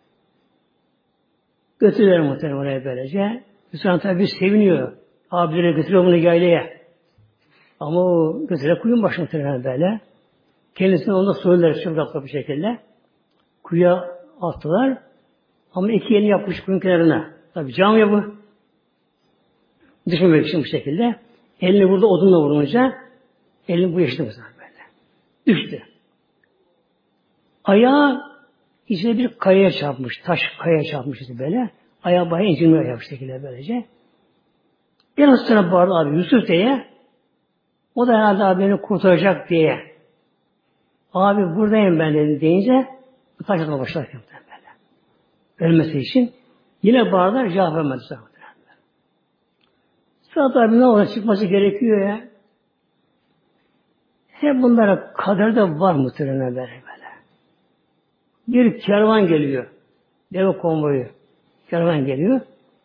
Götürüyor muhtemelen oraya böylece. Hüsran tabi seviniyor. Abilere götürüyor bunu yaylaya. Ama o götürüyor kuyunun başına muhtemelen böyle. Kendisine onda sorular çok rahatla bir şekilde. Kuyuya attılar. Ama iki elini yapmış kuyun kenarına. Tabi cam ya bu. Düşmemek için bu şekilde. Elini burada odunla vurunca elini bu yaşadı mesela böyle. Düştü. Ayağı içine bir kayaya çarpmış. Taş kayaya çarpmıştı böyle. Ayağı bayağı incinmiyor ayağı bu şekilde böylece. Biraz sonra bağırdı abi Yusuf diye. O da herhalde abi beni kurtaracak diye. Abi buradayım ben dedi deyince bu taş atma başlar böyle. Ölmesi için. Yine bağırdılar cevap vermedi sonra. Sonra tabi ne olacak çıkması gerekiyor ya. Hep bunlara kaderde var muhtemelen böyle böyle. Bir kervan geliyor. Deve konvoyu. Kervan geliyor.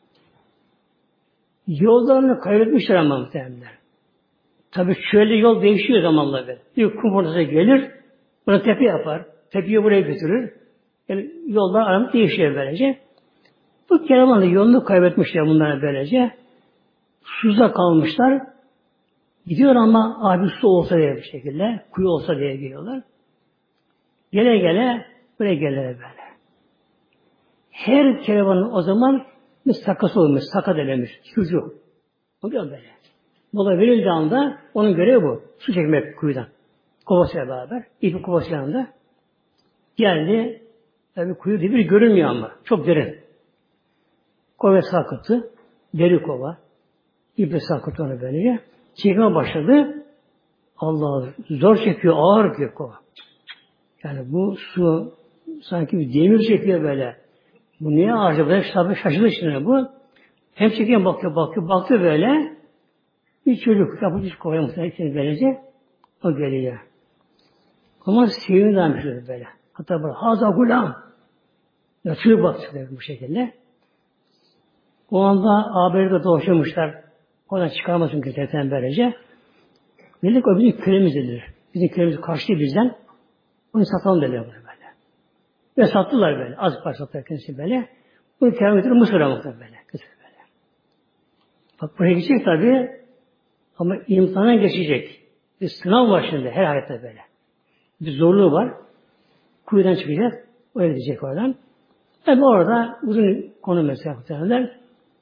Yollarını kaybetmişler ama muhtemelen. Tabi şöyle yol değişiyor zamanla böyle. Bir kum ortası gelir. Bunu tepe yapar. Tepeyi buraya götürür. Yani yollar aramız değişiyor böylece. Bu kervanla yolunu kaybetmişler bunlar böylece. Susuzda kalmışlar. Gidiyor ama abi su olsa diye bir şekilde, kuyu olsa diye geliyorlar. Gele gele, buraya gele böyle. Her kervanın o zaman bir sakası olmuş, saka denemiş, çocuğu. Oluyor böyle. Mola verildiği anda onun görevi bu. Su çekmek kuyudan. Kovasıyla beraber, ipi kovası yanında. Geldi, tabii kuyu dibi görünmüyor ama, çok derin. Kova sakıtı, deri kova. İple sakıtı onu böylece. Çekme başladı. Allah zor çekiyor, ağır bir kova. Yani bu su sanki bir demir çekiyor böyle. Bu niye ağır? Böyle tabi şaşırdı şimdi bu. Hem çekiyor bakıyor, bakıyor, bakıyor böyle. Bir çocuk yapıcı kovaya muhtemelen içini böylece. O geliyor. Ama sevimli demiş böyle. Hatta böyle, haza gulam. Çığ baktı bu şekilde. O anda ağabeyleri dolaşıyormuşlar. Oradan çıkarmasın kimseden böylece. Dedik o bizim köyümüz dediler. Bizim köyümüz karşı bizden. Onu satalım dediler bunu böyle. Ve sattılar böyle. Az para sattılar kendisi böyle. Bunu köyüme götürüp Mısır'a muhtemelen böyle. böyle. Bak buraya gidecek tabii. Ama imtihana geçecek. Bir sınav var şimdi her hayatta böyle. Bir zorluğu var. Kuyudan çıkacak. Öyle gidecek oradan. Tabi orada uzun konu mesela muhtemelen.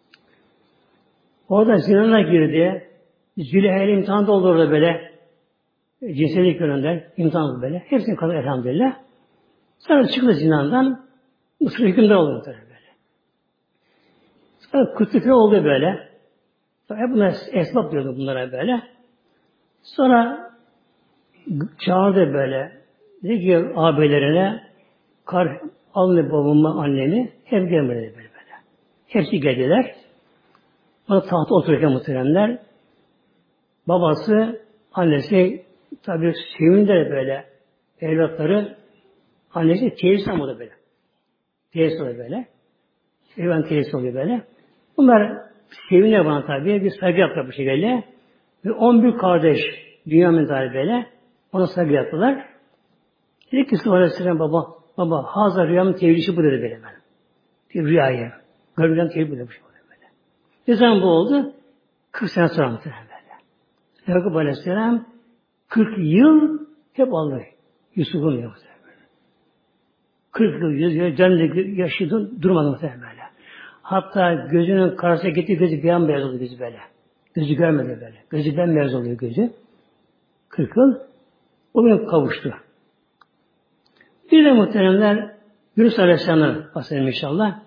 Orada zinana girdi. Züleyha'yla imtihan da oldu orada böyle. Cinsellik yönünden imtihan oldu böyle. Hepsini kalır elhamdülillah. Sonra çıktı zinandan. Mısır hükümdar oldu böyle. Sonra kıtlıklar oldu böyle. Hep bunlar esbab diyordu bunlara böyle. Sonra çağırdı böyle. Dedi ki ağabeylerine kar alın babamı, annemi hep gelmedi böyle böyle. Hepsi geldiler. Ona tahta otururken muhteremler. Babası, annesi tabii sevindiler böyle. Evlatları annesi tesis almadı böyle. Tesis oluyor böyle. Evren tesis oluyor böyle. Bunlar sevindiler bana tabii. Bir saygı yaptılar bu şekilde. Ve on bir kardeş dünya mezarı böyle. Ona saygı yaptılar. Dedi ki Sıvı Aleyhisselam baba, baba hazır rüyamın tevilişi bu dedi böyle ben. Bir rüyayı. Görmeden tevil bu demiş böyle. Ne zaman bu oldu? kırk sene sonra muhtemelen böyle. Yakup Aleyhisselam kırk yıl hep aldı. Yusuf'un yaptı böyle. kırk yıl, yüz yıl, canlı yaşadı, durmadı muhtemelen böyle. Hatta gözünün karşısına gitti, gözü bir an beyaz oldu gözü böyle. Gözü görmedi böyle. Gözü bembeyaz oluyor gözü. kırk yıl. O gün kavuştu. Bir de muhteremler Yunus Aleyhisselam'dan bahsedelim inşallah.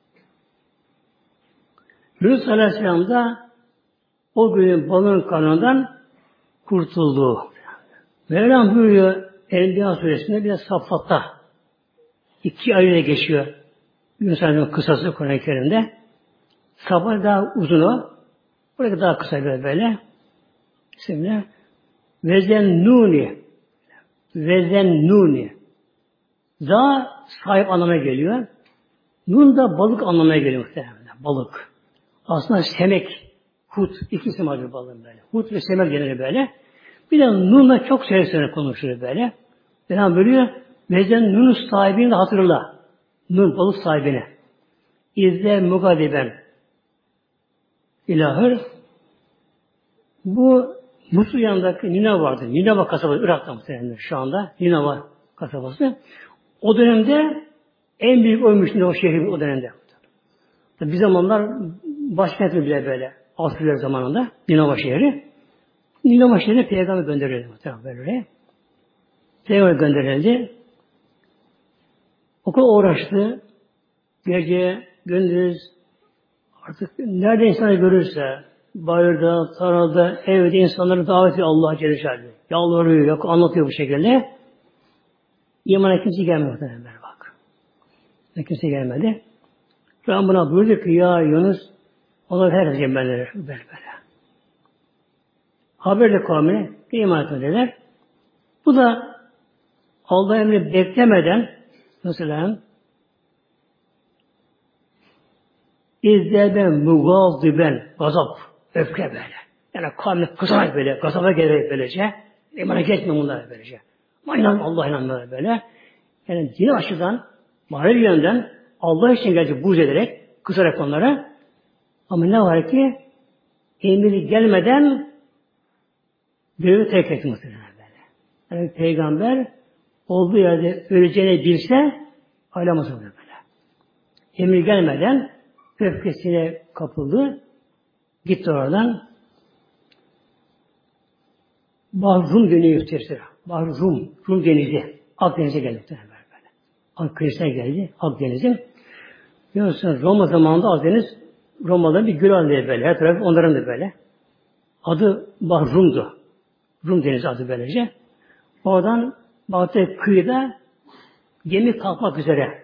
Yunus Aleyhisselam da o günün balığın karnından kurtuldu. Mevlam buyuruyor Enbiya Suresi'nde bir de Saffat'ta iki ayıyla geçiyor. Yunus Aleyhisselam'ın kısası Kur'an-ı Kerim'de. Saffat daha uzun o. Burası daha kısa böyle böyle. Şimdi Vezennuni Vezennuni Za sahip anlamına geliyor. Nun da balık anlamına geliyor muhtemelen. Balık. Aslında semek, hut, ikisi vardır balığın böyle. Hut ve semek denir böyle. Bir de nunla çok sevsene konuşuyor böyle. Mevlam bölüyor. Vezen nun sahibini de hatırla. Nun balık sahibini. İzle mugadiben. İlahır. Bu Musul yanındaki Nineva vardı. Nineva kasabası Irak'ta muhtemelen şu anda. Nineva kasabası. O dönemde en büyük oymuş o şehir o dönemde. Bir zamanlar başkenti bile böyle. Asırlar zamanında Nineva şehri. Nineva şehrine peygamber gönderildi. Böyle. Peygamber gönderildi. Okul uğraştı. Gece, gündüz artık nerede insanı görürse bayırda, tarlada, evde insanları davet ediyor Allah Celle Celaluhu. Yalvarıyor, yok anlatıyor bu şekilde. İmana kimse gelmedi bak. Kimse gelmedi. Rabbim buna buyurdu ki ya Yunus onlar her cemberleri böyle böyle. Haberle kavmine iman etmediler. Bu da Allah emri beklemeden mesela İzdebe mugaziben gazap, öfke böyle. Yani kavmine kızarak böyle, gazaba gelerek böylece. İmana geçmiyor bunlar böylece. Ama inan, Allah inanmıyor böyle. Yani dini açıdan, manevi yönden Allah için gelecek buğz ederek, kızarak onlara. Ama ne var ki emri gelmeden görevi terk etti muhtemelen böyle. Yani peygamber olduğu yerde öleceğini bilse alamaz böyle. Emri gelmeden öfkesine kapıldı. Gitti oradan. Bahar Rum deniyor gösterir. Bahar Rum, Rum denizi. Akdeniz'e geldi. Böyle. Akdeniz'e geldi. Akdeniz'in. Biliyorsunuz Roma zamanında Akdeniz Roma'da bir göl halinde böyle. Her tarafı onların da böyle. Adı Bahar Rum'du. Rum denizi adı böylece. Oradan Bağdat'ta kıyıda gemi kalkmak üzere.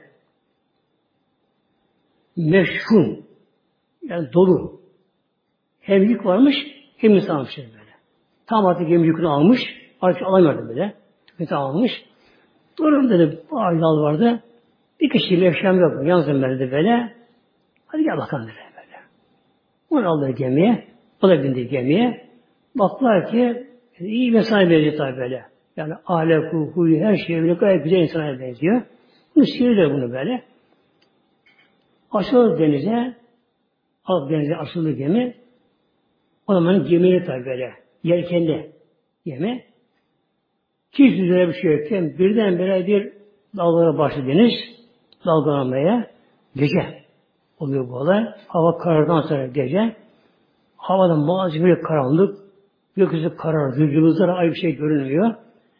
Meşhum. Yani dolu. Hem yük varmış hem insan almış böyle. Tam artık gemi yükünü almış. Artık alamıyordu böyle. Yükünü almış. Durun dedi. Aylal vardı. Bir kişiyle yaşam yok. Yalnız verdi böyle. Hadi gel bakalım dedi böyle. Onu aldı gemiye. O da bindi gemiye. Baktılar ki iyi mesai benziyor tabi böyle. Yani ahlakı, huyu, her şey böyle gayet güzel insana benziyor. Bunu sihirler bunu böyle. Açıldı denize. Alt denize açıldı gemi. O zaman gemiyi tabi böyle. Yelkenli gemi. Hiç üzerine bir şey yokken birdenbire bir dalgalara başladı deniz. Dalgalanmaya. Gece oluyor bu olay. Hava karardan sonra gece. Havada mağaza bir karanlık. Gökyüzü karardı. Yıldızlara ay bir şey görünmüyor.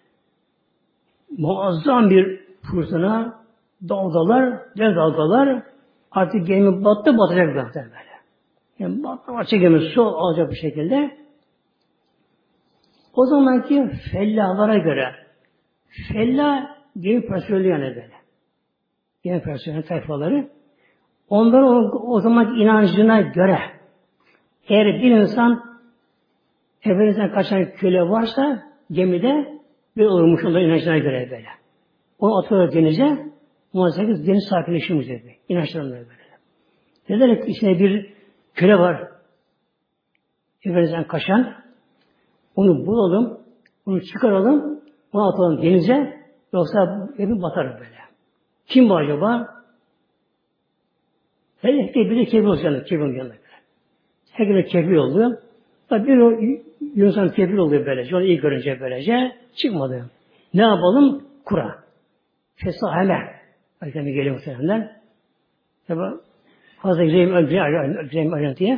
Muazzam bir fırtına, dalgalar, dev dalgalar artık gemi battı, batacak zaten böyle. Yani battı, batacak gemi su alacak bir şekilde. O zamanki fellalara göre, fellah gemi personeli yani böyle. Gemi personeli tayfaları. Onların o, o zamanki inancına göre eğer bir insan Efendimiz'den kaçan köle varsa gemide bir olurmuş onların inancına göre böyle. Onu atıyorlar denize, muhazzak deniz sakinleşiyor dedi. İnançlarına böyle. Dediler ki içine bir köle var. Efendimiz'den kaçan. Onu bulalım, onu çıkaralım, onu atalım denize. Yoksa evi batar böyle. Kim bu acaba? Hele bir de kefil olacak. Kefil olacak. Herkese kefil oldu. Bir o Yunus'un kefil oluyor böylece. Onu iyi görünce böylece çıkmadı. Ne yapalım? Kura. Fesaheme. Aleyhisselam'a geliyor muhtemelenler. Tabi fazla gireyim gireyim ayrıntıya.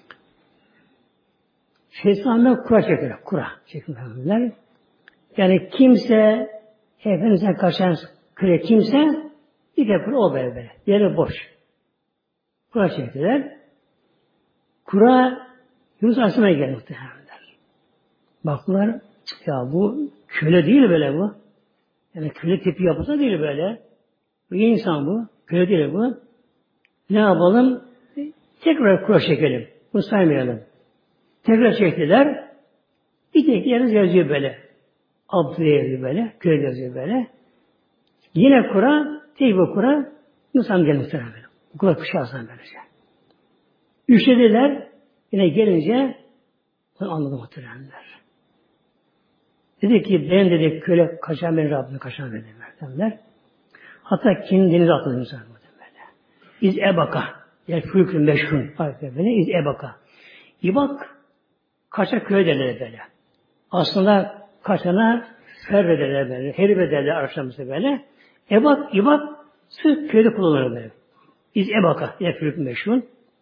Fesaheme kura çekiyor. Kura çekiyor. Yani kimse Efendimiz'e kaçan köle kimse bir de kura o böyle böyle. Yeri boş. Kura çektiler. Kura Yunus Aleyhisselam'a geldi muhtemelen. Baktılar, ya bu köle değil böyle bu. Yani köle tipi yapısı değil böyle. Bu iyi insan bu. Köle değil bu. Ne yapalım? Tekrar kura çekelim. Bunu saymayalım. Tekrar çektiler. Bir tek yeriz yazıyor böyle. Abdü'ye yazıyor böyle. Köle yazıyor böyle. Yine kura, tek bu kura Yunus Aleyhisselam geldi muhtemelen böyle. Bu kadar kuşu alsan böylece. Üşlediler. Yine gelince bunu anladı muhtemelenler. Dedi ki ben dedi köle kaçan beni Rabbime kaçan beni derler. Hatta kendini denize atladı insan böyle. İz ebaka. Yani fülkün meşhun. Böyle iz ebaka. İbak kaçak köle derler böyle. Aslında kaçana ferre derler böyle. Heribe derler arşamızda böyle. Ebak, ibak sırf köyde kullanılır böyle. İz ebaka. Yani fülkün meşhun.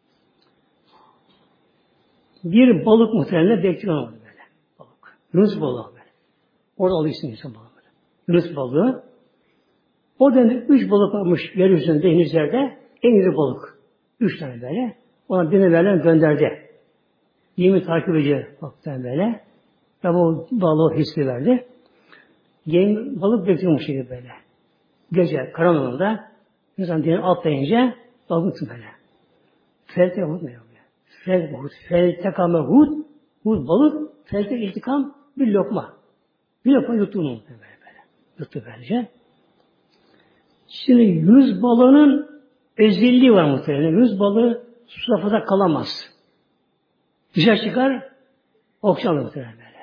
Bir balık muhtemelen bekliyor onu böyle. Balık. Yunus balığı böyle. Orada alıyorsun insan balığı böyle. Yunus balığı. O dönemde üç balık varmış yeryüzünde, denizlerde. En iri balık. Üç tane böyle. Ona birine verilen gönderdi. Gemi takip ediyor balıktan böyle. Ve bu balığı hissi verdi. Gemi, balık bekliyormuş gibi böyle. Gece karanlığında insan denize atlayınca balık tutun böyle. Felte unutmuyor. Felte hud. Felte kame hud. Hud balık. Felte iltikam bir lokma. Bir lokma yuttu onu böyle böyle. Yuttu böylece. Şimdi Yunus balığının özelliği var muhtemelen. Yunus balığı suda fazla kalamaz. Dışarı çıkar, okşanır muhtemelen böyle.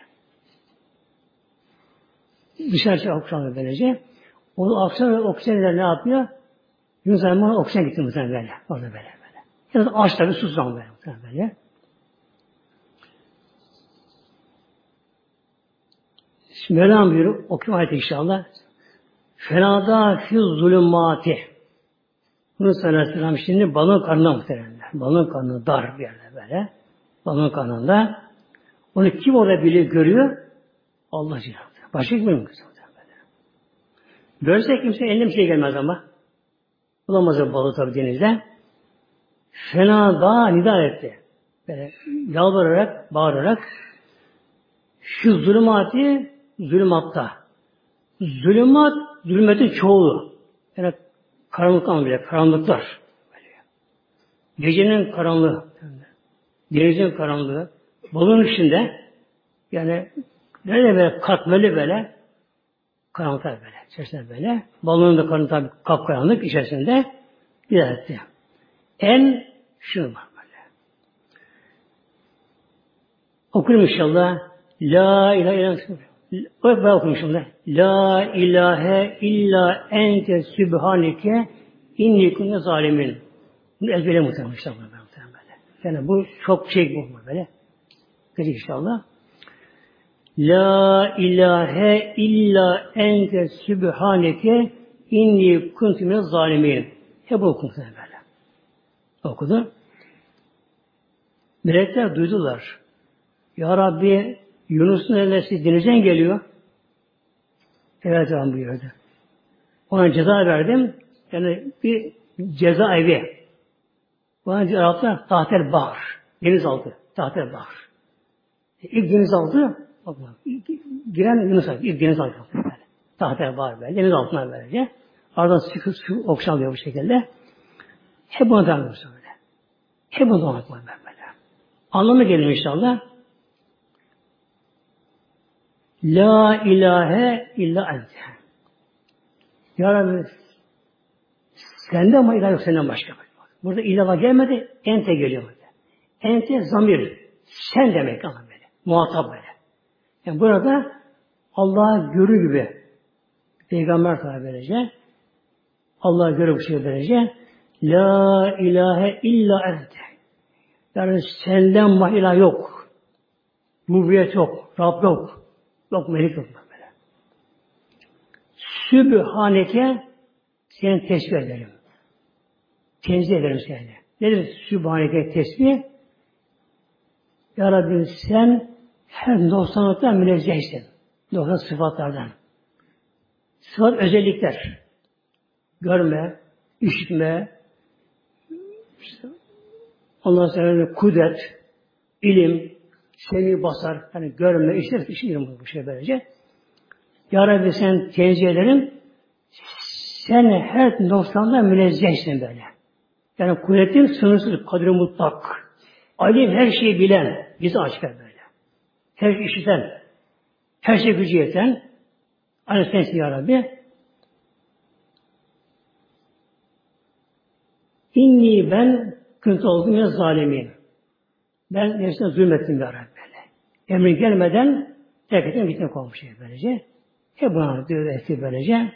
Dışarı çıkar, okşanır böylece. O okşanır, okşanır ne yapıyor? Yunus Aleyhisselam okşan gitti muhtemelen böyle. Orada böyle böyle. Ya da ağaç tabi susam böyle muhtemelen böyle. Şimdi Mevlam buyuruyor, okuyayım ayeti inşallah. Fenada fi zulümati. Yunus Aleyhisselam şimdi balığın karnına muhtemelen. Balığın karnı dar bir yerde böyle. Balığın karnında. Onu kim orada bile görüyor? Allah Celle. Başka kim mi? Görse kimse eline bir şey gelmez ama. Bulamaz o balığı tabi denizde. Fenada nida etti. Böyle yalvararak, bağırarak şu zulümati zulümatta. Zulümat, zulümetin çoğulu. Yani karanlıktan bile, karanlıklar. Böyle. Gecenin karanlığı, denizin karanlığı, balığın içinde, yani böyle böyle katmeli böyle, Karanlık böyle. İçerisinde böyle. Balonun da karnı tabi kapkaranlık içerisinde ilerletti. En şunu var böyle. Okuyayım inşallah. La ilahe illallah. Ben okumuşum da. La ilahe illa ente sübhaneke inni kunne zalimin. Bunu ezbere muhtemelen işte böyle. Yani bu çok şey bu böyle. Peki inşallah. La ilahe illa ente sübhaneke inni kuntu minez zalimin. Hep okumuş böyle. Okudu. Melekler duydular. Ya Rabbi Yunus'un ellesi denizden geliyor. Evet devam buyurdu. Ona ceza verdim. Yani bir ceza evi. Bana Arap'ta tahtel bahar. Denizaltı. Tahtel bahar. İlk denizaltı ilk giren Yunus Aleyhisselam. İlk denizaltı. Tahtel bahar böyle. Denizaltına böylece. Aradan su, su okşanlıyor bu şekilde. Hep ona devam ediyoruz böyle. Hep ona devam ediyoruz böyle. Anlamı gelir inşallah. La ilahe illa ente. Ya Rabbi senden ama ilah yok, senden başka. Burada ilava gelmedi, ente geliyor. Ente zamir. Sen demek ama böyle. Muhatap böyle. Yani burada Allah'ı görür gibi Peygamber tabi böylece Allah'ı görür bu şey böylece La ilahe illa ente. Yani senden başka ilah yok. Rububiyet yok. Rab yok. Yok melik yok böyle. Sübhaneke seni tesbih ederim. Tenzih ederim seni. Nedir Sübhaneke tesbih? Ya Rabbi sen her noksanlıktan münezzehsin. Noksan sıfatlardan. Sıfat özellikler. Görme, işitme, işte, ondan sonra kudret, ilim, semi basar, hani görme, işler, işitirim bu şey böylece. Ya Rabbi sen tenzih ederim, sen her noksandan münezzehsin böyle. Yani kudretin sınırsız, kadri mutlak. Alim her şeyi bilen, bizi açar böyle. Her şeyi işiten, her şey gücü yeten, aynı sensin ya Rabbi. İnni ben kıntı oldum ya zalimin. Ben nefsine zulmettim ya Rabbi böyle. Emri gelmeden terk ettim, gitmek olmuş şey böylece. Hep buna diyor eski böylece.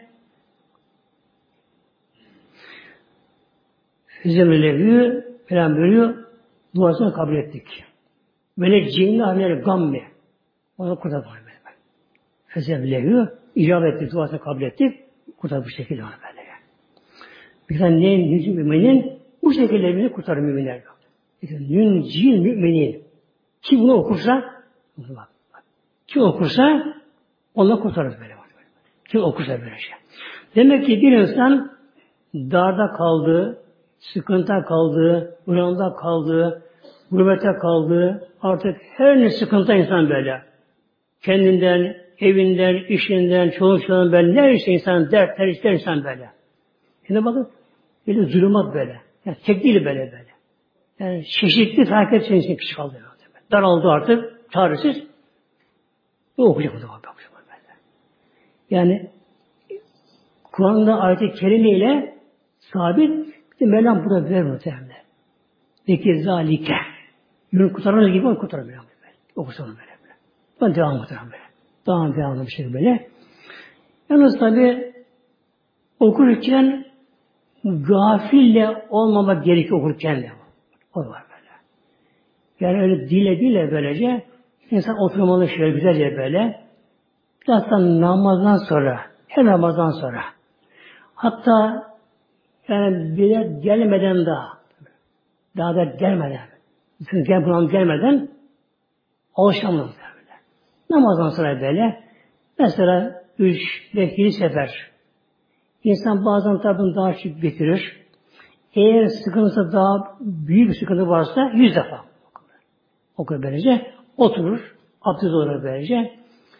Füzemelevi falan bölüyor. Duasını kabul ettik. Böyle cinni amel gammi. Onu kurtardı böyle. Füzemelevi icap ettik. Duasını kabul ettik. Kurtardı bu şekilde onu böyle. Bir tane neyin yüzü müminin bu şekilde mümini kurtarır müminler. Nüncil müminin. Kim bunu okursa kim okursa onunla kurtarır böyle. Kim okursa böyle şey. Demek ki bir insan darda kaldığı, sıkıntıda kaldığı, buramda kaldığı, gurbete kaldığı, artık her ne sıkıntı insan böyle. Kendinden, evinden, işinden, çoluğundan böyle, ne işte insan dertler ister insan böyle. Şimdi bakın, böyle zulümat böyle. Yani tek değil böyle böyle. Yani çeşitli takip ettiğiniz kişi kaldı. Daraldı artık, çaresiz. Bu okuyacak o zaman. Böyle. Yani Kur'an'da ayet-i kerimeyle sabit, bir de Mevlam burada verir muhtemelen. Peki zalike. Yunus kurtarır gibi onu kurtarır böyle. Okusun böyle böyle. Ben devam kurtarım böyle. Daha devamlı bir şey böyle. Yalnız tabi okurken gafille olmamak gerekiyor okurken de. O var böyle. Yani öyle dile dile böylece insan oturmalı şöyle güzelce böyle. Biraz da namazdan sonra, her namazdan sonra. Hatta yani bile gelmeden daha, daha da gelmeden, gel bulan gelmeden alışkanlık böyle. Namazdan sonra böyle, mesela üç, beş, yedi sefer. İnsan bazen tabi daha çok bitirir. Eğer sıkıntısı daha büyük bir sıkıntı varsa yüz defa okur böylece. Oturur, abdest olarak böylece.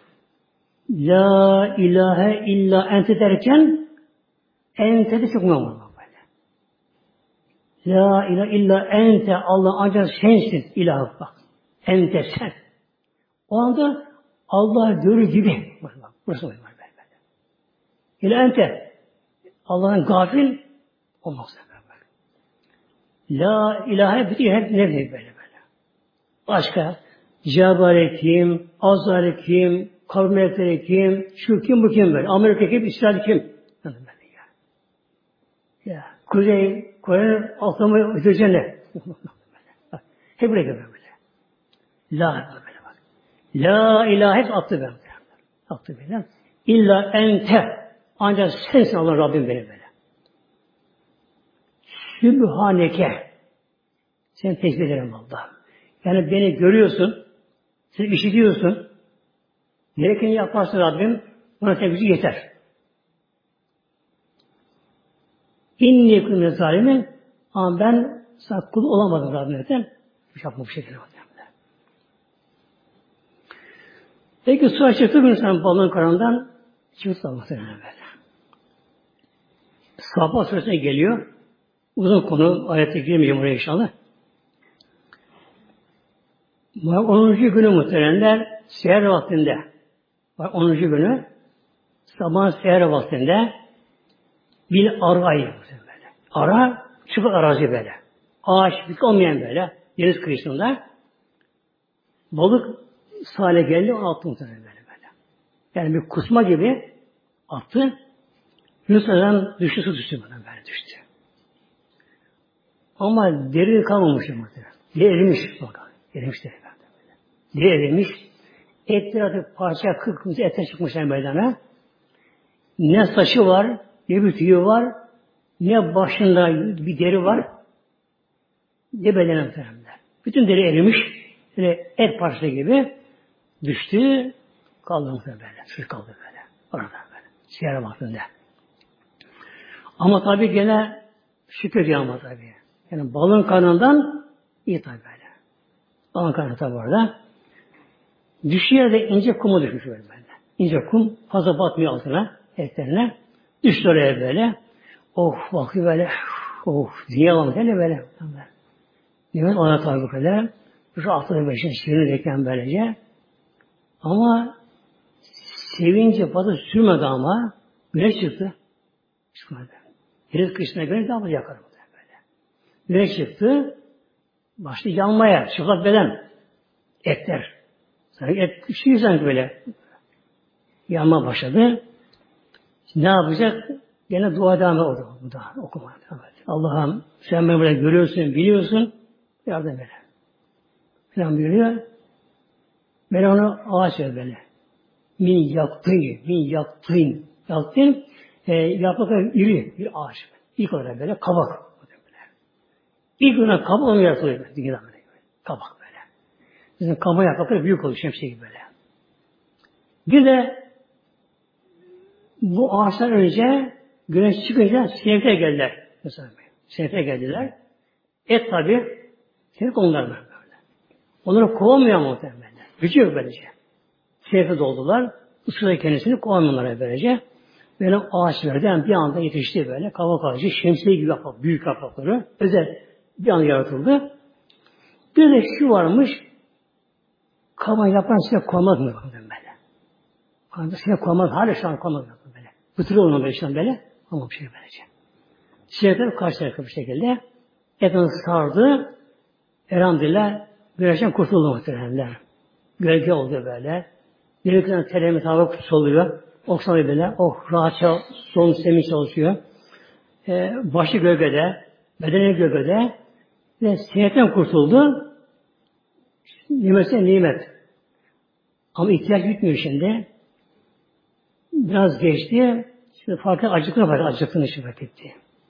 La ilahe illa ente derken ente de çok normal böyle. La ilahe illa ente Allah ancak sensin ilah bak. Ente sen. O anda Allah görür gibi. Burası var böyle. İle ente. Allah'ın gafil olmaz. La ilahe bütün hep ne böyle böyle. Başka Cebali kim, Azrail kim, kabir melekleri kim, şu kim bu kim böyle. Amerika kim, İsrail kim? Ya. ya. Kuzey, Kore'nin altına öteceğine ne? Hep böyle böyle. La böyle bak. La ilahe attı ben. Attı böyle. İlla ente. Ancak sensin Allah Rabbim benim böyle. Sübhaneke. Seni tesbih ederim Allah. Yani beni görüyorsun, sen işitiyorsun, gerekeni yaparsın Rabbim, buna tebrik yeter. İnni kulüne zalimin, ama ben sana kul olamadım Rabbim'den, yapma bu şekilde. Peki su çıktı bir insan balığın karnından, çıktı muhtemelen böyle. Sabah süresine geliyor, uzun konu, ayete girmeyeceğim oraya inşallah. onuncu günü muhteremler seher vaktinde onuncu günü sabah seher vaktinde bir arayı böyle. Ara çıkıp arazi böyle. Ağaç bitki olmayan böyle deniz kıyısında balık sahile geldi onu attı muhterem böyle böyle. Yani bir kusma gibi attı. Yunus'tan düştü su düştü bana böyle düştü. Ama deri kalmamış muhterem. Deri erimiş bakalım. Erimiş deri. Deri erimiş. Etler atıp parça kırkmış, etler çıkmışlar meydana. Ne saçı var, ne bir tüyü var, ne başında bir deri var, ne bedene muhteremler. Bütün deri erimiş, böyle et parçası gibi düştü, kaldı muhterem böyle, sırf kaldı böyle, orada böyle, siyara vaktinde. Ama tabii gene şükür diyor ama tabii. Yani balın karnından iyi tabii böyle. Balın karnı tabii orada. Düşüyor da ince kuma düşmüş böyle. İnce kum fazla batmıyor altına, etlerine. Düştü oraya böyle. Of bakıyor böyle. Of diyemem hele böyle. Diyemem ona tabi bu kadar. Şu altına beşin şirini bekleyen böylece. Ama sevince fazla sürmedi ama güneş çıktı. Çıkmadı. Deniz kışına göre daha yakar böyle. Güneş çıktı. Başladı yanmaya. Çıplak beden. Etler. Sanki et pişiyor sanki böyle. Yanma başladı. Şimdi ne yapacak? Gene dua devam ediyor. Bu da okuma. Allah'ım sen beni böyle görüyorsun, biliyorsun. Yardım böyle. Falan buyuruyor. Ben onu ağaç ver böyle. Min yaktın, min yaktın. Yaktın, e, yaprakları iri bir ağaç. İlk olarak böyle kabak. İlk olarak kabak onu yaratılıyor. Dünyada böyle. Kabak böyle. Bizim kabak yaprakları büyük oluyor. Şemsiye gibi böyle. Bir de bu ağaçlar önce güneş çıkınca sinekler geldiler. Mesela sinekler geldiler. Et tabi sinek onlar böyle. Onları kovamıyor muhtemelen. Gücü yok böylece. Sinekle doldular. Isırıyor kendisini kovamıyorlar böylece. Böyle ağaç verdi. Yani bir anda yetişti böyle. Kavak ağacı şemsiye gibi yaprak. Büyük yaprakları. Özel bir anda yaratıldı. Bir de şu varmış. Kavak yapan sinek kovmaz mı? Böyle. Kavak sinek kovmaz. Hala şu an kovmaz. Böyle. Bıtırı olmalı böyle şu an böyle. Ama bir şey böylece. Sinekler karşı tarafa bir şekilde. Etini sardı. Elhamdülillah güneşten kurtuldu muhtemelenler. Gölge oldu böyle. Gerekten teremiz hava kutusu oluyor. Oksijen böyle. Oh rahatça solun sistemi çalışıyor. Ee, başı gölgede, bedeni gölgede ve sinekten kurtuldu. Nimetse nimet. Ama ihtiyaç bitmiyor şimdi. Biraz geçti. Şimdi farklı acıktığını fark acıktığını için fark etti.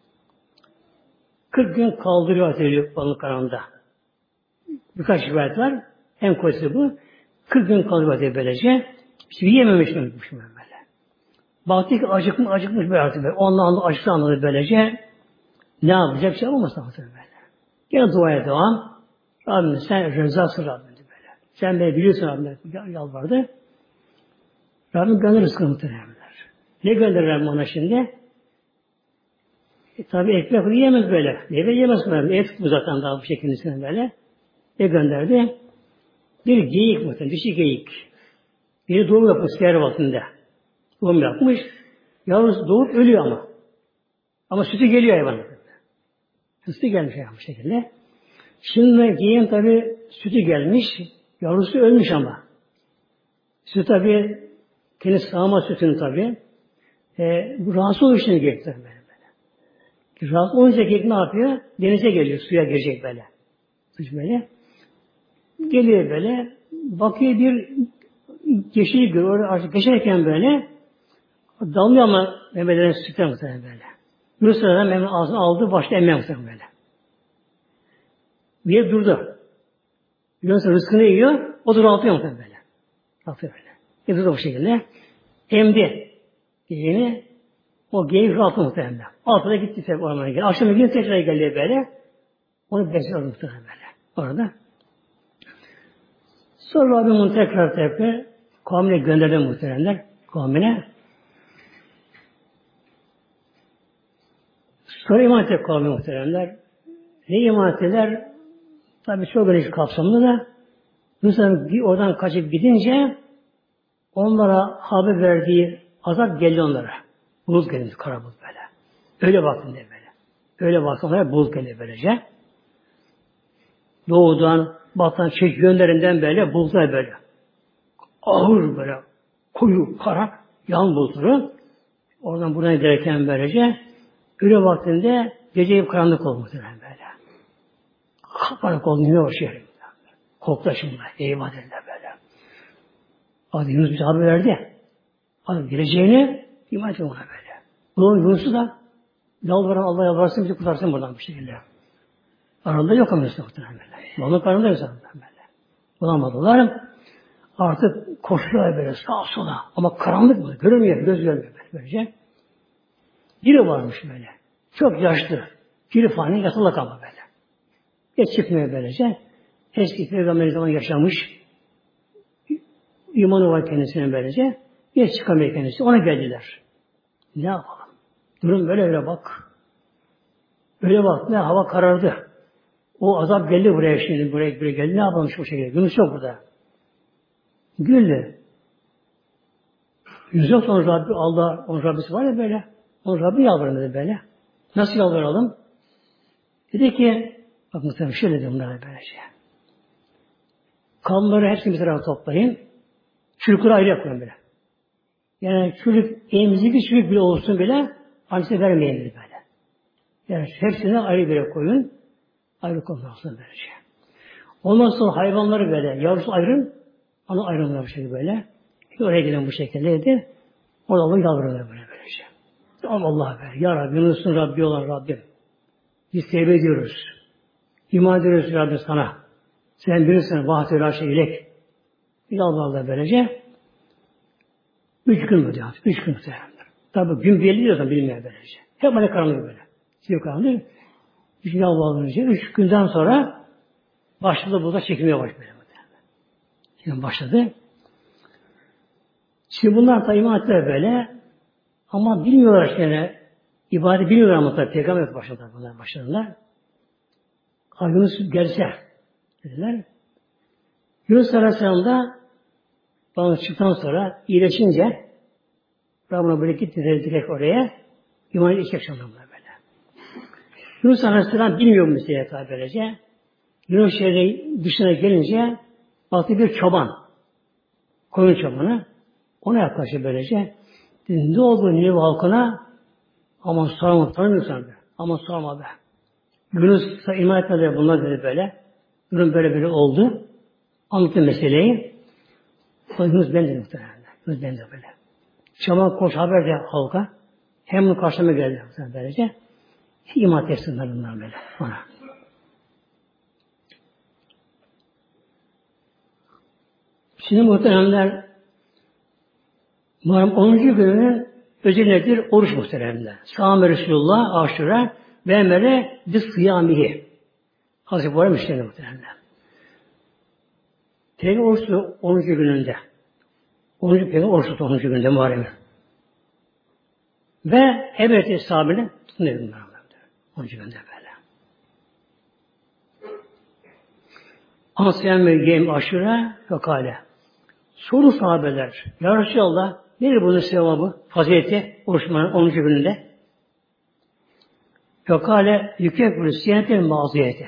kırk gün kaldırıyor atölye balık karnında. Birkaç rivayet var. En koyusu bu. kırk gün kaldırıyor atölye böylece. İşte yiyememiş mi? Böyle. Baktı ki acıkmış, acıkmış böyle artık. Böyle. Ondan anda acıktı anladı böylece. Ne yapacak? Bir şey olmaz böyle. Yine duaya devam. Rabbim sen rızasın Rabbim böyle. Sen beni biliyorsun Rabbim. Yalvardı. Rabbim gönderir rızkını muhtemelenler. Ne gönderir Rabbim ona şimdi? E, tabi ekmek yiyemez böyle. Meyve yiyemez böyle. Et bu zaten daha bu şekilde böyle. Ne gönderdi? Bir geyik muhtemelen. Dişi geyik. Biri doğum yapmış seher vaktinde. Doğum yapmış. Yavrusu doğup ölüyor ama. Ama sütü geliyor hayvanın. Sütü gelmiş yani bu şekilde. Şimdi giyin tabi sütü gelmiş. Yavrusu ölmüş ama. Sütü tabi kendi sağma sütünü tabi. E, bu rahatsız oluyor şimdi geyik tabi böyle. böyle. Rahatsız olunca geyik ne yapıyor? Denize geliyor. Suya girecek böyle. Suç böyle. Geliyor böyle. Bakıyor bir yeşil görüyor. Artık geçerken böyle dalmıyor ama Mehmet'in sütüne muhtemelen böyle. Bir sırada Mehmet ağzını aldı. Başta emmeye muhtemelen böyle. Bir yer durdu. Yunus'un rızkını yiyor. O da rahatlıyor muhtemelen böyle. Rahatlıyor böyle. Yapıyor bu şekilde. Emdi. Geyini o geyik rahatlıyor muhtemelen. Altıda gitti tabi ormana geldi. Akşam bir gün tekrar geldi böyle. Onu besliyor muhtemelen böyle. Orada. Sonra Rabbim onu tekrar tekrar kavmine gönderdi muhteremler. Kavmine. Sonra iman etti kavmi muhteremler. Ne iman ettiler? Tabi çok geniş kapsamlı da Yunus'un oradan kaçıp gidince onlara haber verdiği azap geldi onlara. Bulut geldi, kara bulut böyle. Öyle baktım diye böyle. Öyle baktım onlara bulut geldi böylece. Doğudan, batıdan, çeşit yönlerinden böyle bulutlar böyle. Ağır böyle, koyu, kara, yağın bulutları. Oradan buraya giderken böylece öyle vaktinde gece hep karanlık oldu muhtemelen böyle. Karanlık oldu yine o şehrin. Korktu şimdi. Eyvah dediler böyle. Hadi Yunus bize haber verdi. Hadi geleceğini iman ettim ona böyle. Bunun Yunus'u da yalvaran Allah yalvarsın bizi kurtarsın buradan bir şekilde. Aranda yok ama Yunus'u muhtemelen böyle. Balon karnında yok zaten böyle. Bulamadılar. Artık koşuyorlar böyle sağa sola. Ama karanlık mı? Görünmüyor. Göz görmüyor böyle. Böylece. Biri varmış böyle. Çok yaşlı. Biri fani yatalak ama böyle. Geç çıkmıyor böylece. Eski Peygamber zaman yaşamış. İmanı var kendisine böylece. Geç çıkamıyor kendisi. Ona geldiler. Ne yapalım? Durum böyle öyle bak. Öyle bak. Ne hava karardı. O azap geldi buraya şimdi. Buraya, buraya geldi. Ne yapalım şu şekilde? Yunus yok burada. Güldü. Yunus yok sonra Rabbi, Allah, onun Rabbisi var ya böyle. Onun Rabbi yalvarın dedi böyle. Nasıl yalvaralım? Dedi ki, bak muhtemelen şöyle dedi bunlara böylece. Kanları hepsini bir tarafa toplayın. Çocukları ayrı yapın böyle. Yani çocuk, emzikli çocuk bile olsun bile annesine vermeyin dedi böyle. Yani hepsini ayrı bir yere koyun. Ayrı konulmasın böylece. Ondan sonra hayvanları böyle, yavrusu ayrın, onu ayrılmıyor bu şekilde böyle. Oraya gelen bu şekildeydi. O da onu yalvarıyorlar böyle böylece. Allah Allah be, ya Rabbi, Yunus'un Rabbi olan Rabbim. Biz tevbe ediyoruz. İman ediyoruz Rabbim sana. Sen bilirsin, vahdü la şeylek. Bir Allah Allah böylece. Üç gün mü diyor? Üç gün muhtemelenler. Tabi gün belli diyorsan bilmiyor böylece. Hep böyle karanlık böyle. Siyah karanlık. Üç gün Allah önce. Üç günden sonra başladı burada çekilmeye başladı. Şimdi başladı. Şimdi bunlar da iman ettiler böyle. Ama bilmiyorlar işte. İbadet bilmiyorlar ama tabi. Peygamber başladılar bunlar başladılar. Yunus gelse dediler. Yunus Aleyhisselam da bana çıktıktan sonra iyileşince Rabbına böyle gitti direkt oraya iman edecek sanırlar böyle. Yunus Aleyhisselam bilmiyor bu meseleyi tabi böylece. Yunus şehri dışına gelince baktı bir çoban. Koyun çobanı. Ona yaklaştı böylece. Dedi, ne oldu Ninevi halkına? Aman sorma, tanımıyorsan be. Aman sorma be. Yunus iman etmedi bunlar dedi böyle. Durum böyle böyle oldu. Anlattı meseleyi. Yunus ben de muhtemelen. Yunus ben de böyle. Çoban koş haber de halka. Hem bunu karşıma geldi böylece. İman etsinler bunlar böyle. Ona. Şimdi muhteremler Muharrem onuncu gününün özel nedir? Oruç muhteremler. Sâme Resulullah aşure ve emre biz kıyamihi. Hazreti Buhari müşterine muhteremler. Peygamber oruçlu onuncu gününde. onuncu Peygamber oruçlu onuncu gününde Muharrem'in. Ve emret sahabine tutunuyor bunlar. onuncu günde böyle. Ansiyem ve gem aşure ve kale. Soru sahabeler. Ya Resulallah Nedir bunun sevabı? Fazileti oruçmanın onuncu gününde. Fekale yükekbülü siyenetin maziyeti.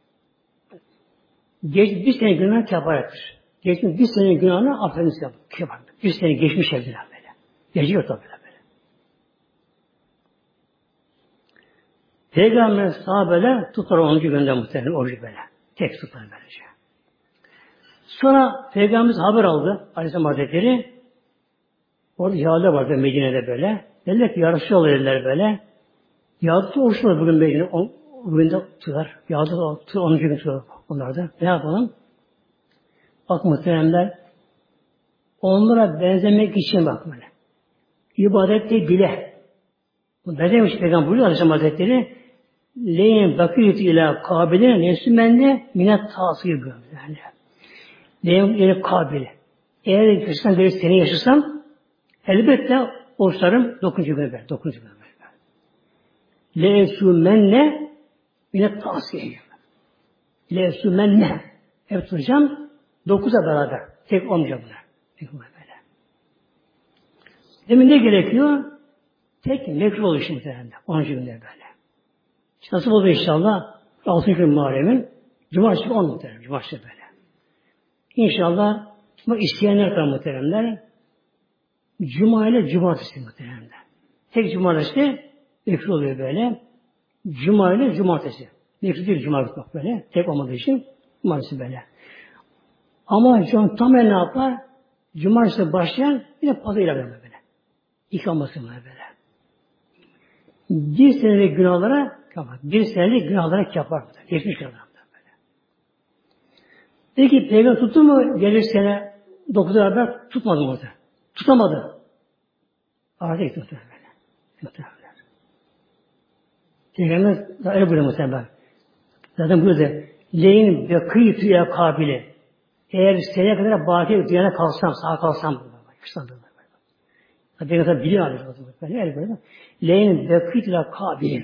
Geç bir sene günah kefarettir. Geçmiş bir sene günahını affediniz yapar. Bir sene geçmiş evliler böyle. Geçiyor tabi böyle. Peygamber sahabeler tutar onuncu günde muhtemelen orucu böyle. Tek tutar böylece. Sonra Peygamberimiz haber aldı Aleyhisselam Hazretleri. Orada Yağda vardı Medine'de böyle. Dediler ki yarışı dediler böyle. Yağda oruçlar bugün Medine. Bugün de tutar. Yağda onuncu gün tutar onlar da. Ne yapalım? Bak muhteremler, onlara benzemek için bak böyle. İbadette bile. Bu benzemiş Peygamber buyuruyor Aleyhisselam Hazretleri. Leyin bakiyeti ile kabiline nesümende minnet tasir görür. Yani. Leyin ile kabili. Eğer yaşasam böyle seni yaşasam elbette oruçlarım dokuzuncu güne ver. Dokuzuncu güne ver. Leyin sümenne minnet tasir. Leyin sümenne. Evet tutacağım. Dokuza beraber. Tek olmayacak bunlar. Böyle. Demin ne gerekiyor? Tek mekruh oluşu muhtemelen. onuncu günde böyle. İşte nasıl oldu inşallah? altıncı gün Muharrem'in Cumartesi on muhtemelen. Cumartesi böyle. İnşallah ama isteyenler kadar muhteremler Cuma ile Cumartesi muhteremler. Tek Cumartesi mekruh oluyor böyle. Cuma ile Cumartesi. Mekruh değil Cuma gitmek böyle. Tek olmadığı için Cumartesi böyle. Ama şu an tam ne yapar? Cumartesi başlayan bir de pazar ile böyle. İkaması var böyle. Bir senelik günahlara kapar. Bir senelik günahlara kapar. Geçmiş günahlara böyle. Peki Peygamber tuttu mu gelir sene dokuzda haber tutmadı mı orada? Tutamadı. Artık tuttu böyle. Tuttu böyle. Peygamber daha öyle buyuruyor muhtemelen. Zaten buyuruyor. Leyin ve kıyıtıya kabili. Eğer seneye kadar baki dünyada kalsam, sağ kalsam böyle. Peygamber biliyor alıyor. Böyle böyle. Leyin bekîtle kâbilin.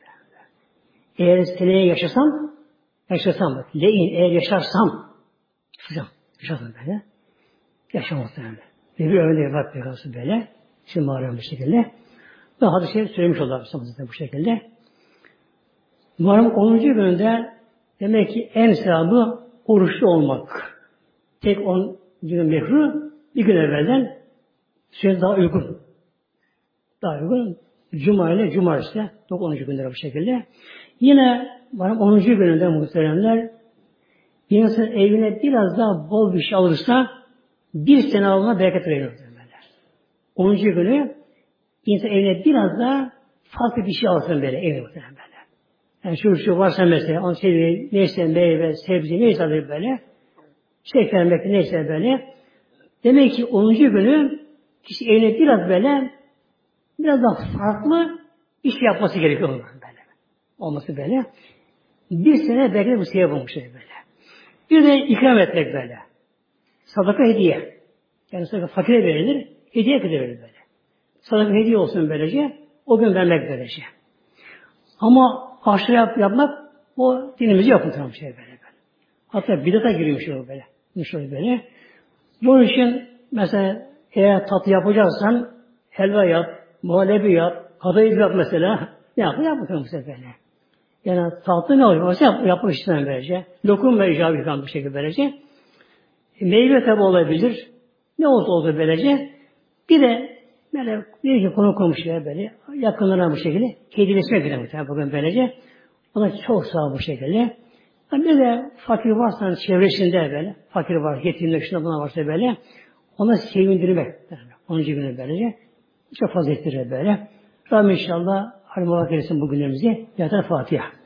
Eğer seneye yaşasam, yaşasam bak. Leyin eğer yaşarsam, tutacağım. Yaşasam böyle. Yaşamaktan öyle. Ve bir öyle var Peygamber böyle. Şimdi mağaram bu şekilde. Ve hadis-i şerif söylemiş oldular bu şekilde. Muharrem onuncu gününde demek ki en sevabı oruçlu olmak. Tek on gün mekruh, bir gün evvelden süre daha uygun. Daha uygun. Cuma ile Cumartesi, onuncu günler bu şekilde. Yine Muharrem onuncu gününde muhteremler bir insan evine biraz daha bol bir şey alırsa bir sene alma bereket veriyor. onuncu günü insan evine biraz daha farklı bir şey alsın böyle evine muhterem böyle. Yani şu şu varsa mesela onu seviye, neyse meyve, sebze neyse alır böyle. Şeker, mekte neyse böyle. Demek ki onuncu günü kişi evine biraz böyle biraz daha farklı iş yapması gerekiyor böyle. Olması böyle. Bir sene belki de bu sebep olmuş böyle. Bir de ikram etmek böyle. Sadaka hediye. Yani sadaka fakire verilir, hediye kadar verilir böyle. Sadaka hediye olsun böylece, o gün vermek böylece. Ama aşırı yap, yapmak o dinimizde yok mu şey böyle böyle. Hatta bidata giriyormuş o böyle. Şöyle böyle. Bunun için mesela eğer tatlı yapacaksan helva yap, muhallebi yap, kadayıf yap mesela. Ne yap? Yap bakalım bu sefer böyle. Yani tatlı ne oluyor? Mesela yap, yapmak istedim böylece. Lokum ve icabı yıkan bir şekilde böylece. E, meyve tabi olabilir. Ne olsa olsa böylece. Bir de böyle bir iki konu komşuya böyle yakınlarına bu şekilde hediyeleşmek bile muhtemelen bugün böylece. O da çok sağ bu şekilde. Bir de fakir varsa çevresinde böyle, fakir var, yetimler, şuna buna varsa böyle, ona sevindirmek. Yani, onuncu günü böylece. Çok fazla ettirir böyle. Rabbim inşallah halim olarak gelsin bugünlerimizi. Yatan Fatiha.